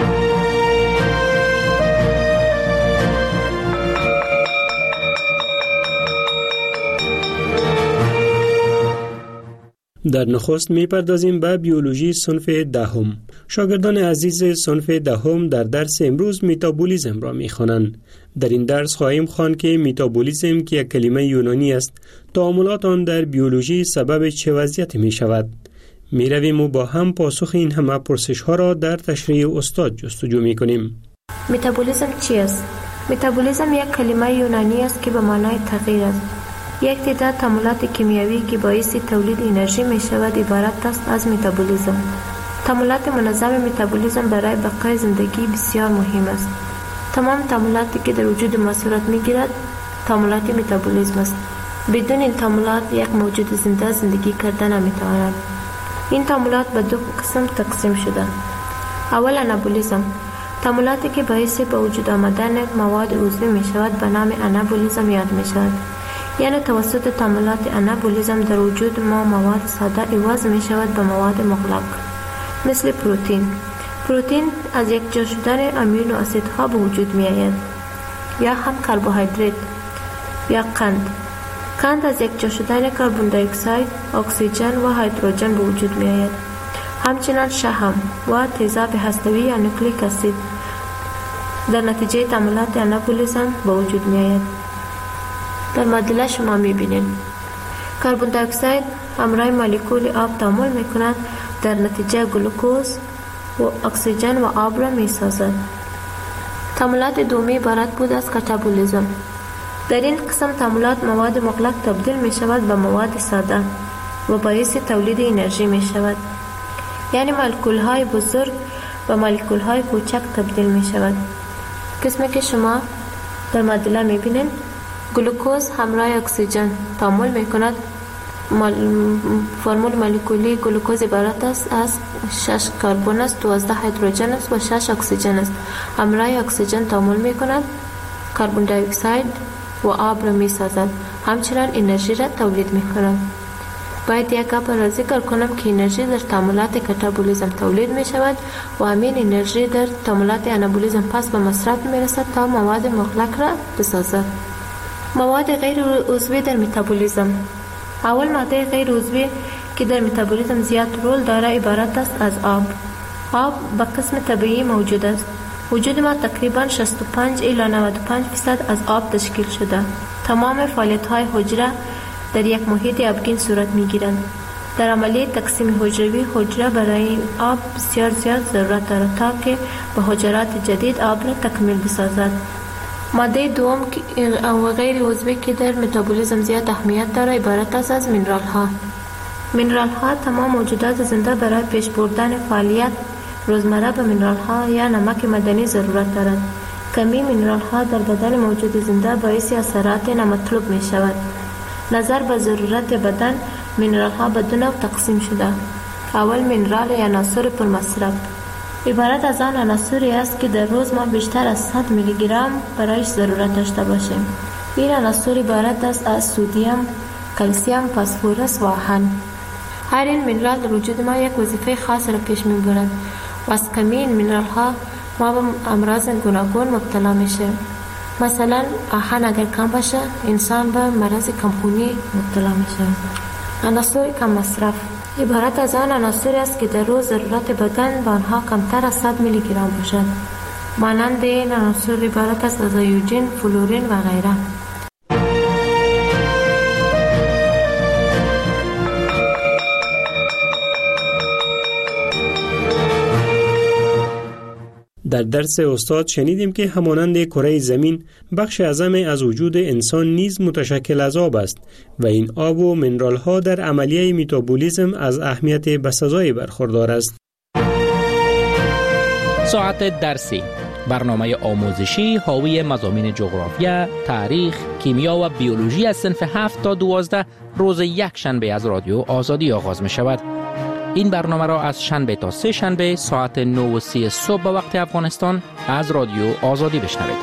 G: در نخست می‌پردازیم به بیولوژی صنف 10. شاگردان عزیز صنف 10 در درس امروز متابولیسم را می‌خوانند. در این درس خواهیم خواند که متابولیسم که یک کلمه یونانی است، تعاملات آن در بیولوژی سبب چه وضعیتی می‌شود. می‌رویم و با هم پاسخ این همه پرسش‌ها را در تشریح استاد جستجو می‌کنیم.
R: متابولیسم چی است؟ متابولیسم یک کلمه یونانی است که به معنای تغییر است. یک تعداد تعاملات کیمیایی که باعث تولید انرژی می شود عبارت است از متابولیسم. تعاملات منظم متابولیسم برای بقای زندگی بسیار مهم است. تمام تعاملاتی که در وجود ما صورت می گیرد تعاملات متابولیسم است. بدون این تعاملات یک موجود زنده زندگی کردن نمی تواند. این تعاملات به دو قسم تقسیم شده. اول انابولیسم، تعاملاتی که باعث به وجود آمدن مواد عضوی می شود به نام انابولیسم یاد می شود. یعنی توسط تعاملات انابولیسم در وجود ما مواد ساده عوض می شود به مواد مغلق. مثل پروتین از یک جا شدن امینو اسیدها به وجود می آید، یا هم کربوهیدرات یا قند از یک جا شدن کربن دی اکساید، اکسیژن و هیدروژن به وجود می آید. همچنین شحم و تیزاب هسته‌ای یا نوکلیک اسید در نتیجه تعاملات انابولیسم به وجود می آید. در معادله شما می‌بینید کربن دی اکساید همراه مولکول آب تعامل می‌کند، در نتیجه گلوکوز و اکسیژن و آب را می‌سازد. تعاملات دومی عبارت بود از کاتابولیسم. در این قسم تعاملات مواد مغلق تبدیل می‌شود به مواد ساده و باعث تولید انرژی می‌شود. یعنی مولکول‌های بزرگ به مولکول‌های کوچک تبدیل می‌شود. قسمی که شما در معادله می‌بینید گلوکوز همراه اکسیژن تعامل می‌کند. فرمول مولکولی گلوکوز عبارت است از 6 کربن است، 12 هیدروژن است و 6 اکسیژن است. همراه اکسیژن تعامل می‌کند، کربن دی اکساید و آب را می‌سازد. همچنین انرژی را تولید می‌کند. باید یک گپ را ذکر کنم که انرژی در تعاملات کاتابولیسم تولید می‌شود و همین انرژی در تعاملات انابولیسم پس به مصرف می‌رسد تا مواد مغلق را بسازد. مواد غیر عضوی در متابولیسم. اول ماده غیر عضوی که در متابولیسم زیاد رول دارد عبارت است از آب. آب به قسم طبیعی موجود است. وجود ما تقریبا 65 الی 95% از آب تشکیل شده. تمام فعالیت‌های حجره در یک محیط آبگین صورت می‌گیرند. در عملیه تقسیم حجروی حجره برای آب بسیار زیاد ضرورت دارد تا که به حجرات جدید آب را تکمیل بسازد. ماده دوم و غیر عضوی که در متابولیسم زیاد اهمیت دارد عبارت است از مینرال ها. مینرال ها تمام موجودات زنده برای پیش بردن فعالیت روزمره به مینرال ها یا نمک معدنی ضرورت دارد. کمی مینرال ها در بدن موجود زنده باعث اثرات نامطلوب می شود. نظر به ضرورت بدن، مینرال ها به دو نوع تقسیم شده. اول مینرال یا عناصر پر مصرف عبارت از آن عناصری است که در روز ما بیشتر از 100 میلی گرم برایش ضرورت داشته باشیم. این عناصر عبارت است از سدیم، کلسیم، فسفرس و آهن. هر این مینرال در وجود ما یک وظیفه خاص را پیش می‌برد و از کمی این مینرال ها ما به امراض گوناگون مبتلا میشه. مثلا آهن اگر کم باشه انسان به مرض کمخونی مبتلا میشه. عناصر کم مصرف عبارت از آن عناصری است که در روز ضرورت بدن به آنها کمتر از 100 میلی گرم باشد. مانند این عناصر عبارت است از آیوژن، فلورین و غیره.
G: در درس استاد شنیدیم که همانند کره زمین بخش اعظم از وجود انسان نیز متشکل از آب است و این آب و منرال ها در عملیه متابولیسم از اهمیت بسزایی برخوردار است.
S: ساعت درسی برنامه آموزشی حاوی مضامین جغرافیا، تاریخ، کیمیا و بیولوژی از صنف 7 تا 12 روز یک شنبه از رادیو آزادی آغاز می شود. این برنامه را از شنبه تا سه شنبه ساعت 9:30 صبح به وقت افغانستان از رادیو آزادی بشنوید.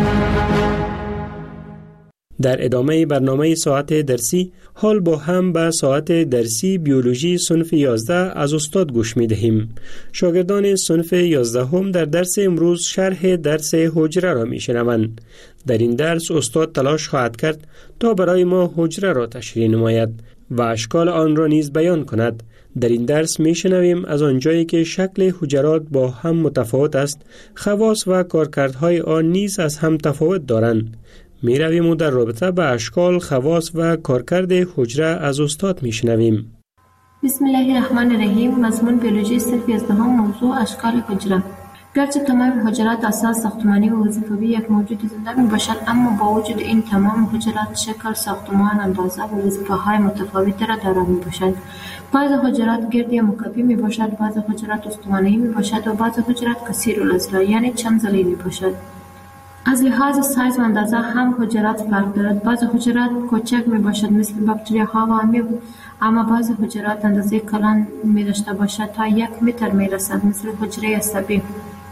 G: در ادامه برنامه ساعت درسی حال با هم به ساعت درسی بیولوژی صنف 11 از استاد گوش می دهیم. شاگردان صنف 11 هم در درس امروز شرح درس حجره را می شنوند. در این درس استاد تلاش خواهد کرد تا برای ما حجره را تشریح نماید و اشکال آن را نیز بیان کند. در این درس می شنویم از آنجایی که شکل حجرات با هم متفاوت است، خواص و کارکردهای آن نیز از هم تفاوت دارند. می رویم و در رابطه به اشکال، خواص و کارکرد حجره از استاد می شنویم.
R: بسم الله الرحمن الرحیم. مضمون بیولوژی صنف 11 موضوع اشکال حجره. گرچه تمام حجرات اساس ساختمانی و وظیفوی یک موجود زنده می باشد، اما با وجود این تمام حجرات شکل، ساختمان، اندازه و وظیفه‌های متفاوتی را دارا می باشند. بعض حجرات گرد یا مکعبی می باشد، بعض حجرات استوانه‌ای می باشد و بعض حجرات کثیر الاضلاع یعنی چند ضلعی می باشد. از لحاظ سایز و اندازه هم حجرات فرق دارد. بعض حجرات کوچک می باشد مثل باکتریاها و امیب، اما بعض حجرات اندازه کلان می داشته باشد تا 1 متر می رسد مثل حجره عصبی.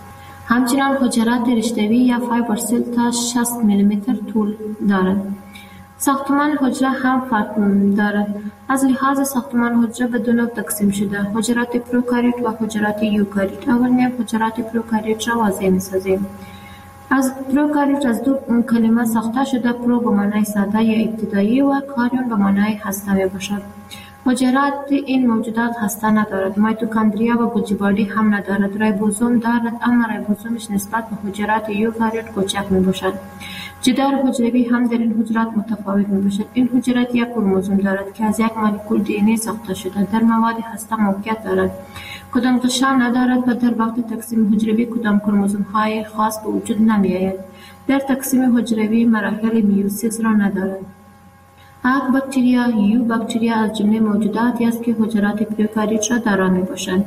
R: همچنین حجرات رشته‌ای یا فایبر سل تا 60 میلیمتر طول دارد. ساختمان حجره هم فرق دارد. از لحاظ ساختمان حجره به دو نوع تقسیم شده: حجرات پروکاریوت و حجرات یوکاریوت. اول میایم حجرات پروکاریوت را واضح می‌سازیم. از پروکاریوت از دو کلمه ساخته شده: پرو به معنای ساده یا ابتدایی و کاریون به معنای هسته می باشد. حجرات این موجودات هسته ندارد. میتوکندریا و گوجی هم ندارد. ریبوزوم دارد، اما ریبوزومش نسبت به حجرات یوکاریوت کوچک می باشد. جدار حجروی هم در این حجرات متفاوت می باشد. این حجرات یک کروموزوم دارد که از یک مولکول دی ان ای ساخته شده. در مواد هسته موقعیت دارد. کدام غشا ندارد و در وقت تقسیم حجروی کدام کروموزوم های خاص به وجود نمی آید. در تقسیم حجروی مراحل میوسیس را ندارد. اگ باکتریا یو باکتریا از جمله موجوداتی است که حجرات پروکاریوت را دارا می باشند.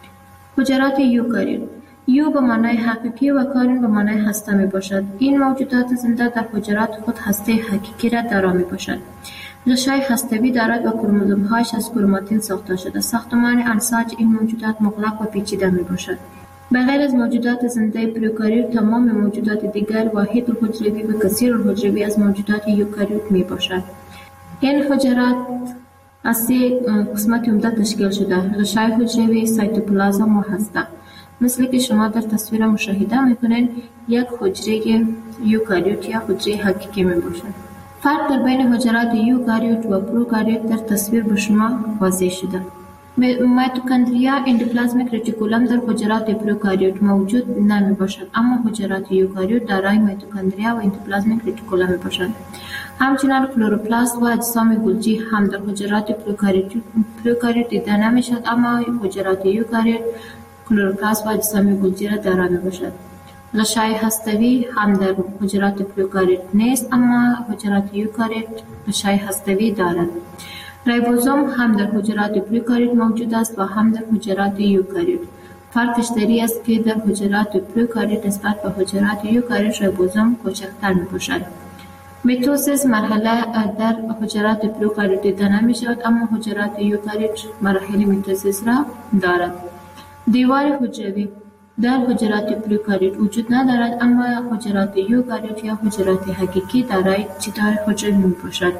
R: حجرات یوکاریوت: یو به معنای حقیقی و کاریون به معنای هسته می باشد. این موجودات زنده در حجرات خود هسته حقیقی را دارا می باشد. غشای هسته‌ای دارد و کروموزوم‌هایش از کروماتین ساخته شده. ساختمان انساج این موجودات مغلق و پیچیده می باشد. بغیر از موجودات زنده پروکاریوت، تمام موجودات دیگر واحد الحجروی و کثیر الحجروی از موجودات یوکاریوت می باشد. این حجرات از 3 قسمت عمده تشکیل شده: غشای حجروی، سایتوپلازم و هسته. مثل که شما در تصویر مشاهده میکنید، یک حجره یوکاریوت یا حجره حقیقی می باشد. فرق در بین حجرات یوکاریوت و پروکاریوت در تصویر به شما واضح شده. میتوکندریا اندوپلازمیک رتیکولم در حجرات پروکاریوت موجود نمی باشد، اما حجرات یوکاریوت دارای میتوکندریا و اندوپلازمیک رتیکولم می باشند. همچنین کلروپلاست و اجسام گلجی هم در حجرات پروکاریوت دیده نمی شد، اما حجرات یوکاریوت کلروپلاست و اجسام گلجی را دارا می باشد. غشای هسته‌ای هم در حجرات پروکاریوت نیست، اما حجرات یوکاریوت غشای هسته‌ای دارد. ریبوزوم هم در حجرات پروکاریوت موجود است و هم در حجرات یوکاریوت. فرقش در این است که در حجرات پروکاریوت نسبت به حجرات یوکاریوت ریبوزوم کوچکتر می باشد. میتوسیس مرحله در حجرات پروکاریوت دیده نمی شود، اما حجرات یوکاریوت مراحل میتوسیس را دارد. دیوار حجروی در حجرات پروکاریوت وجود ندارد، اما حجرات یوکاریوت یا حجرات حقیقی دارای جدار حجروی می باشد.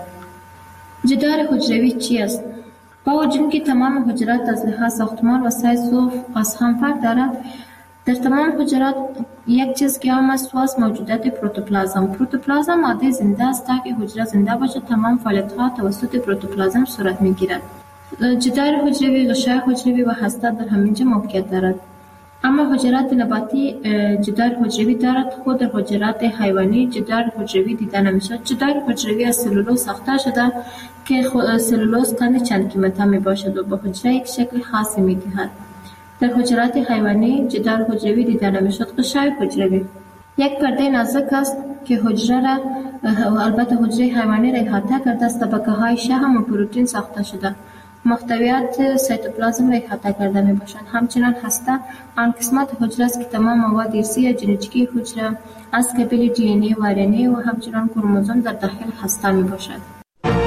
R: جدار حجروی چی است؟ با وجود که تمام حجرات از لحاظ ساختمان و سایز از هم فرق دارد، در تمام حجرات یک چیز که هم است موجودات پروتوپلازم. پروتوپلازم ماده زنده است. تا که حجره زنده باشد، تمام فعالیت‌ها توسط پروتوپلازم صورت می‌گیرد. جدار حجروی، غشای حجروی و هسته در همینجا موقعیت دارد. اما حجرات نباتی جدار حجروی دارد. خود در حجرات حیوانی جدار حجروی دیده نمی‌شود. جدار حجروی از سلولوز ساخته شده که سلولوز قند چند قیمته می باشد و به حجره یک شکل خاصی می دهد. در حجرات حیوانی جدار حجروی دیده نمی‌شود. غشای حجروی یک پرده نازک است که حجره را البته حجره حیوانی را احاطه کرده است. طبقه های شحم و پروتئین ساخته شده. محتویات سایتوپلازم را احاطه کرده می باشند. همچنین هسته آن قسمت حجره است که تمام مواد ارثی یا ژنتیکی حجره از قبیل دی ان ای و آر ان ای و همچنین کروموزوم در داخل هسته می باشد.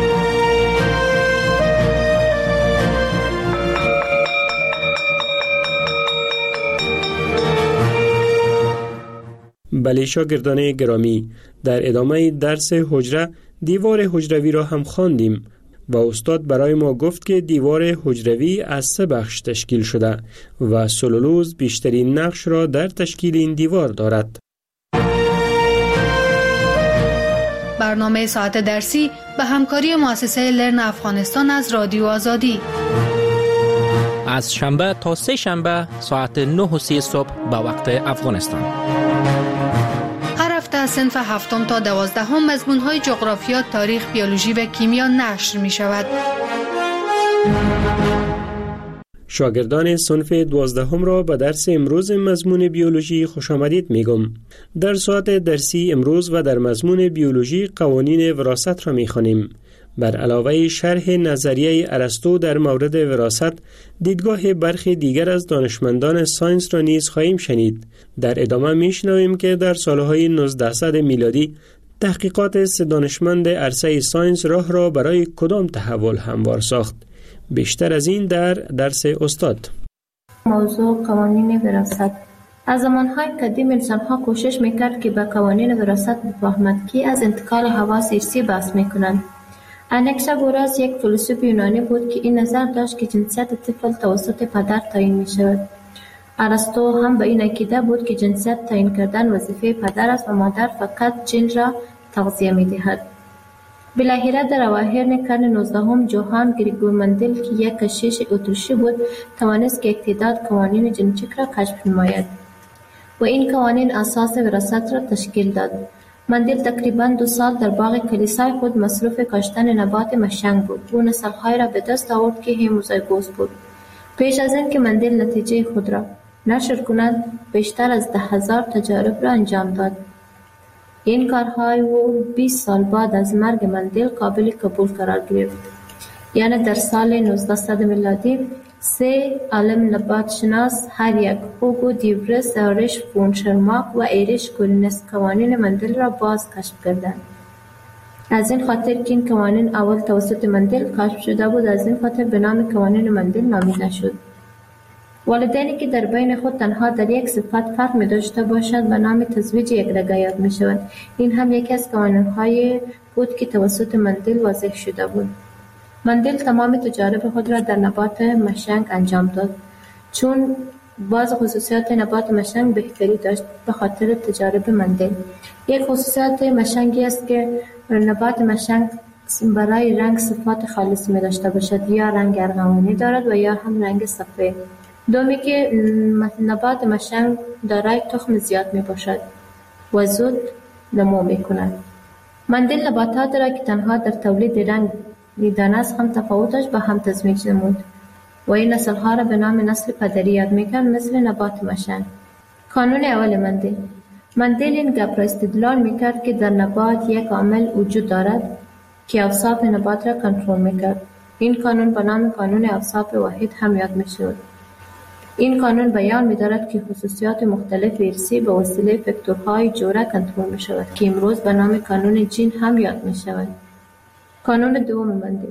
G: بله شاگردان گرامی، در ادامه درس حجره دیوار حجروی را هم خواندیم و استاد برای ما گفت که دیوار حجروی از 3 بخش تشکیل شده و سلولوز بیشترین نقش را در تشکیل این دیوار دارد.
Q: برنامه ساعت درسی به همکاری مؤسسه لرن افغانستان از رادیو آزادی
S: از شنبه تا 3 شنبه ساعت 9:30 صبح به وقت افغانستان.
Q: هر هفته از صنف 7 تا 12 مضمون‌های جغرافیا، تاریخ، بیولوژی و کیمیا نشر می شود.
G: شاگردان صنف 12 را به درس امروز مضمون بیولوژی خوش آمدید میگم. در ساعت درسی امروز و در مضمون بیولوژی قوانین وراثت را میخوانیم. بر علاوه شرح نظریه ارسطو در مورد وراثت، دیدگاه برخی دیگر از دانشمندان ساینس را نیز خواهیم شنید. در ادامه میشنویم که در سالهای 1900 میلادی تحقیقات 3 دانشمند عرصه ساینس راه را برای کدام تحول هموار ساخت. بیشتر از این در درس استاد.
R: موضوع قوانین وراثت. از زمانهای قدیم انسان‌ها کوشش میکرد که به قوانین وراثت بفهمند که از انتقال حواس ارثی بحث میکنند. اناکساگوراس یک فیلسوف یونانی بود که این نظر داشت که جنسیت طفل توسط پدر تعیین میشود. ارسطو هم به این عقیده بود که جنسیت تعیین کردن وظیفه پدر است و مادر فقط جن را تغذیه میدهد. بالاخره در اواخر قرن 19 جوهان گریگور مندل که یک کشیش اتریشی بود توانست که تعداد قوانین ژنتیک را کشف نماید و این قوانین اساس وراثت را تشکیل داد. مندل تقریباً 2 سال در باغ کلیسای خود مصروف کاشتن نبات مشنگ بود. او نسل‌های را به دست آورد که هموزایگوس بود. پیش از این که مندل نتیجه خود را نشر کند بیشتر از 10,000 تجارب را انجام داد. این کارهای او 20 سال بعد از مرگ مندل قابل قبول قرار گرفت. یعنی در سال 1900 میلادی 3 عالم نبات شناس هر یک، هوگو دیورس، آریش فون شرماک و ایریش کورینس، قوانین مندل را باز کشف کردند. از این خاطر که این قوانین اول توسط مندل کشف شده بود، از این خاطر به نام قوانین مندل نامیده شد. والدینی که در بین خود تنها در یک صفت فرق می داشته باشد به نام تزویج یکرگه یاد می شود. این هم یکی از قوانین‌های بود که توسط مندل واضح شده بود. مندل تمام تجارب خود را در نبات مشنگ انجام داد. چون بعض خصوصیات نبات مشنگ بهتری داشت به خاطر تجارب مندل. یک خصوصیت مشنگی است که نبات مشنگ برای رنگ صفات خالص می داشته باشد، یا رنگ ارغوانی دارد و یا هم رنگ سفید. دومی که نبات مشنگ دارای تخم زیاد می باشد و زود نمو می کند. مندل نباتات را که تنها در تولید رنگ دیدن است هم تفاوتش به هم تزمیج نمود و این نسل‌ها را به نام نسل پدری یاد می‌کرد، مثل نبات مشنگ. قانون اول مندل این گپ را استدلال می‌کرد که در نبات یک عامل وجود دارد که اوصاف نبات را کنترل می‌کرد. این قانون به نام قانون اوصاف واحد هم یاد می‌شود. این قانون بیان می‌دارد که خصوصیات مختلف ارثی به وسیله فاکتورهای جوره کنترل می‌شود که امروز به نام قانون جین هم یاد می‌شود. قانون دوم مندل.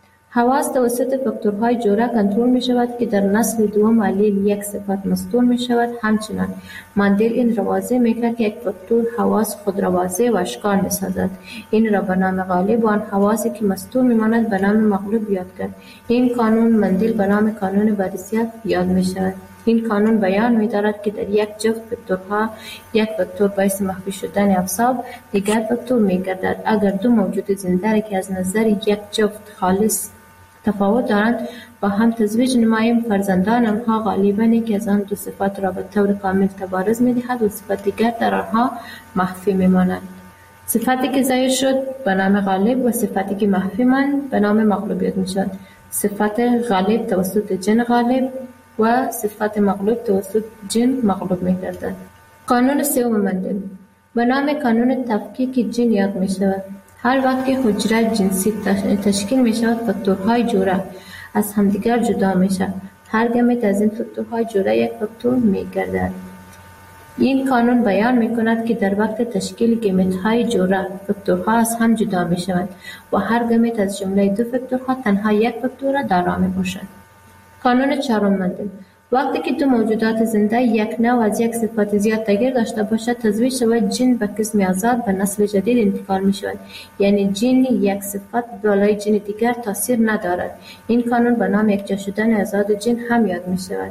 R: حواس توسط فاکتورهای جوره کنترل می شود که در نسل دوم علیل یک صفت مستور می شود. همچنان مندل این را واضح می کرد که یک فاکتور حواس خود را واضح و اشکال می سازد. این را به نام غالب و آن حواسی که مستور می ماند به نام مغلوب یاد کرد. این قانون مندل به نام قانون وراثت یاد می شود. این قانون بیان می دارد که در یک جفت فاکتورها یک فاکتور باعث مخفی شدن اوصاف دیگر فاکتور می گردد. اگر دو موجود زنده که از نظر یک جفت خالص تفاوت دارند با هم تزویج نماییم، فرزندان آنها غالباً که از آن دو صفات را به طور کامل تبارز می دهد و صفت دیگر در آنها مخفی می ماند. صفتی که ظاهر شد به نام غالب و صفتی که مخفی ماند به نام مغلوب می شود. صفت غالب توسط جن غالب و صفت مغلوب توسط جن مغلوب می گردد. قانون سوم مندل به نام قانون تفکیک جن یاد می شود. هر وقت که حجره جنسی تشکیل می شود، فاکتورهای جوره از همدیگر جدا میشه. هر گمیت از این فاکتورهای جوره یک فاکتور میگردد. این قانون بیان میکند که در وقت تشکیل گمیت های جوره فاکتورها از هم جدا میشوند و هر گمیت از جمله دو فاکتورها تنها یک فاکتور دارا میباشد. قانون چهارم مندل: وقتی که دو موجودات زنده یک نوع از یک صفت زیاد تغییر داشته باشد، تزویج شود جین به قسم آزاد به نسل جدید انتقال می شود. یعنی جین یک صفت بالای جین دیگر تاثیر ندارد. این قانون به نام یکجا شدن آزاد جین هم یاد می شود.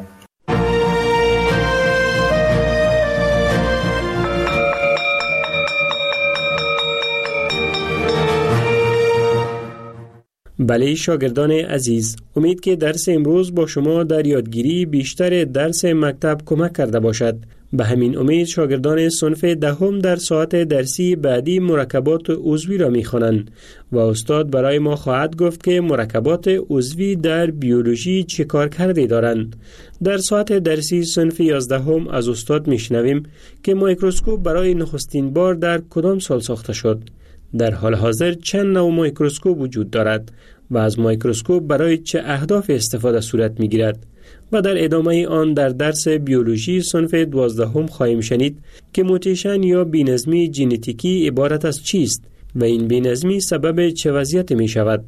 G: بله شاگردان عزیز، امید که درس امروز با شما در یادگیری بیشتر درس مکتب کمک کرده باشد. به همین امید شاگردان صنف دهم در ساعت درسی بعدی مرکبات عضوی را می‌خوانند و استاد برای ما خواهد گفت که مرکبات عضوی در بیولوژی چه کار کرده دارند. در ساعت درسی صنف 11 از استاد میشنویم که میکروسکوپ برای نخستین بار در کدام سال ساخته شد. در حال حاضر چند نوع میکروسکوپ وجود دارد و از میکروسکوپ برای چه اهداف استفاده صورت میگیرد و در ادامه آن در درس بیولوژی صنف 12 خواهیم شنید که موتیشن یا بی‌نظمی ژنتیکی عبارت از چیست و این بی‌نظمی سبب چه وضعیت می شود.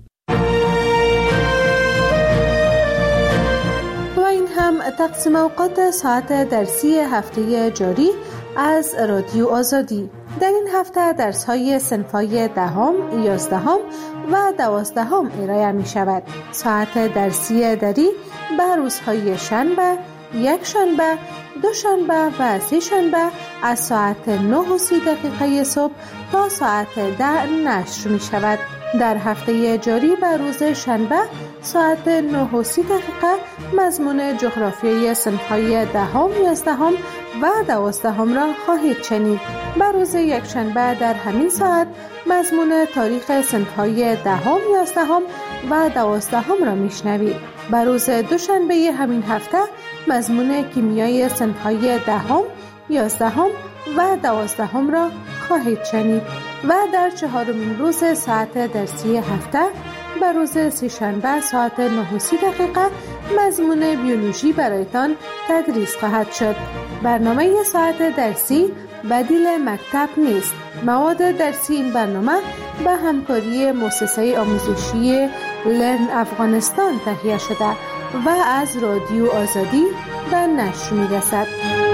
Q: و این هم تقسیم اوقات ساعت درسی هفته جاری از رادیو آزادی. در این هفته درس‌های صنف‌های 10، 11 و 12 ارائه می شود. ساعت درسی دری به روزهای شنبه، یک شنبه، دو شنبه و سه شنبه از ساعت 9:30 صبح تا ساعت 10 نشر می شود. در هفته جاری به روز شنبه ساعت 9:30 مضمون جغرافیای صنف‌های 10، 11 و 12 را خواهید شنید. به روز یک شنبه در همین ساعت مضمون تاریخ صنف‌های 10، 11 و 12 را میشنوید. به روز دوشنبه همین هفته مضمون کیمیای صنف‌های 10، 11 و 12 را خواهید شنید و در چهارمین روز ساعت درسی هفته به روز سه‌شنبه ساعت 9:30 مضمون بیولوژی برایتان تدریس خواهد شد. برنامه ساعت درسی بدیل مکتب نیست. مواد درسی این برنامه به همکاری مؤسسه آموزشی لرن افغانستان تهیه شده و از رادیو آزادی به نشر می‌رسد.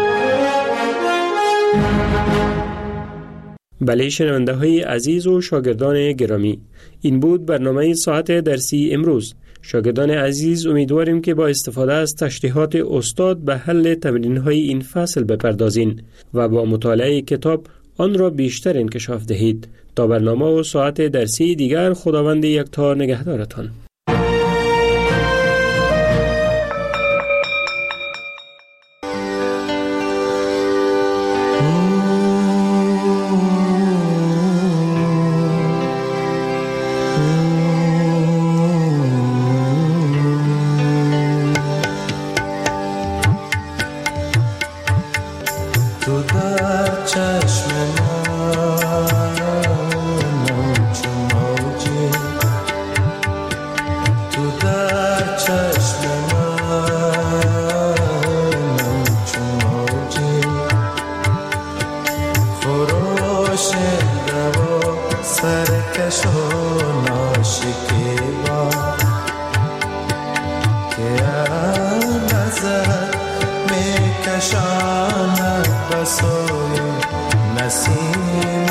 G: بله شنونده های عزیز و شاگردان گرامی، این بود برنامه ساعت درسی امروز. شاگردان عزیز، امیدواریم که با استفاده از تشریحات استاد به حل تمرین های این فصل بپردازین و با مطالعه کتاب آن را بیشتر انکشاف دهید. تا برنامه و ساعت درسی دیگر، خداوند یکتا نگهدارتان.
P: نسیم